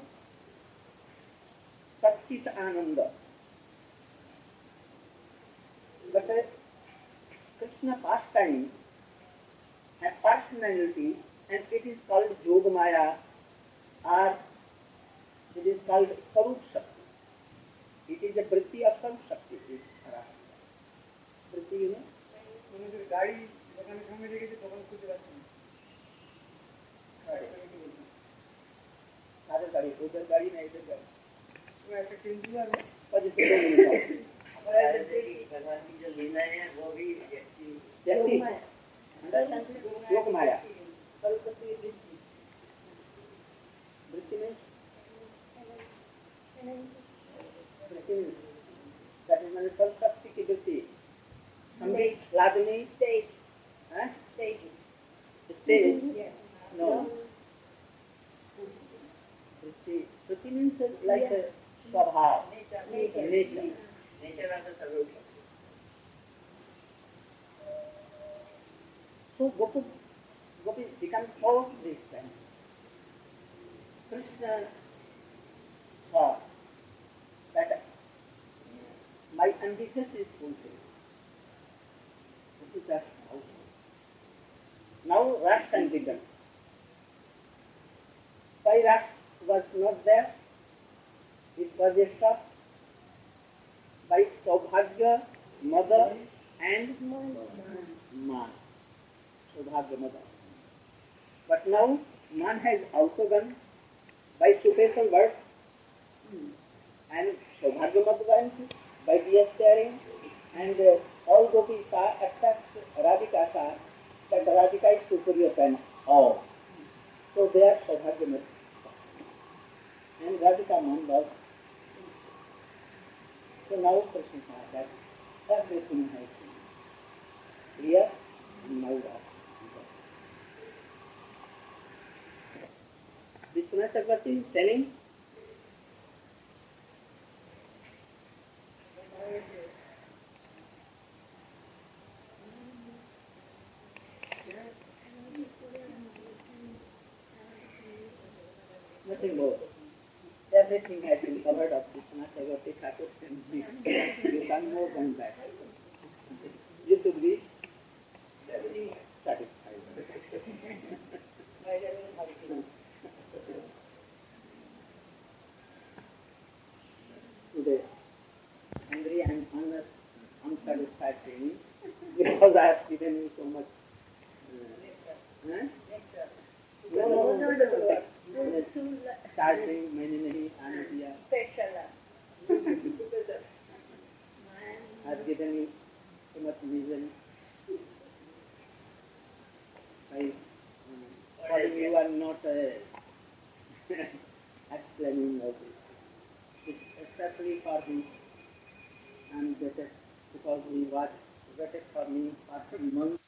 Satchit Ananda. But uh, Krishna pastime has personality, and it is called Yogamaya, or it is called Sarup Shakti. It is a vritti of Sarup Shakti. Vritti, you know? गाड़ी दোকানে সামনে রেখেছে দোকান খুঁজে পাচ্ছি না কাদের গাড়ি ওদের গাড়ি না এদের গাড়ি वो ऐसे टेंशन है और जिससे भगवान की जो लीला है वो भी योग माया वृत्ति में that is meant for शक्ति की वृत्ति हमने लादनी stage हाँ stage stage no वृत्ति वृत्ति means like a स्वभाव nature nature nature of the solution. So Gopi, Gopi becomes all this time. Krishna saw that my ambition is fulfilled. This is that house. Now Rasa can begin. Why Rasa was not there? It was a shop by Saubhagya, mother and man. Saubhagya mother. But now man has also gone by special words and Saubhagya mother went by dear-staring, and uh, all gopis are except Radhika are that Radhika is superior than all. So they are Saubhagya mother. And Radhika man was. So now Krishna said that everything has been clear and now that. Vishwanath Chakravarti is telling nothing more. They are everything has been covered up with Natagati Thakur and me. You can't move them back. You should be satisfied. Today, angry and honest, unsatisfied training because I have given you so much. Uh, huh? No, no, no, no. Starting, मैंने नहीं आने दिया. I've given you so much reason. I, um, for you are not uh, explaining all this. It's especially for me. And that is because we watch waited for me for months.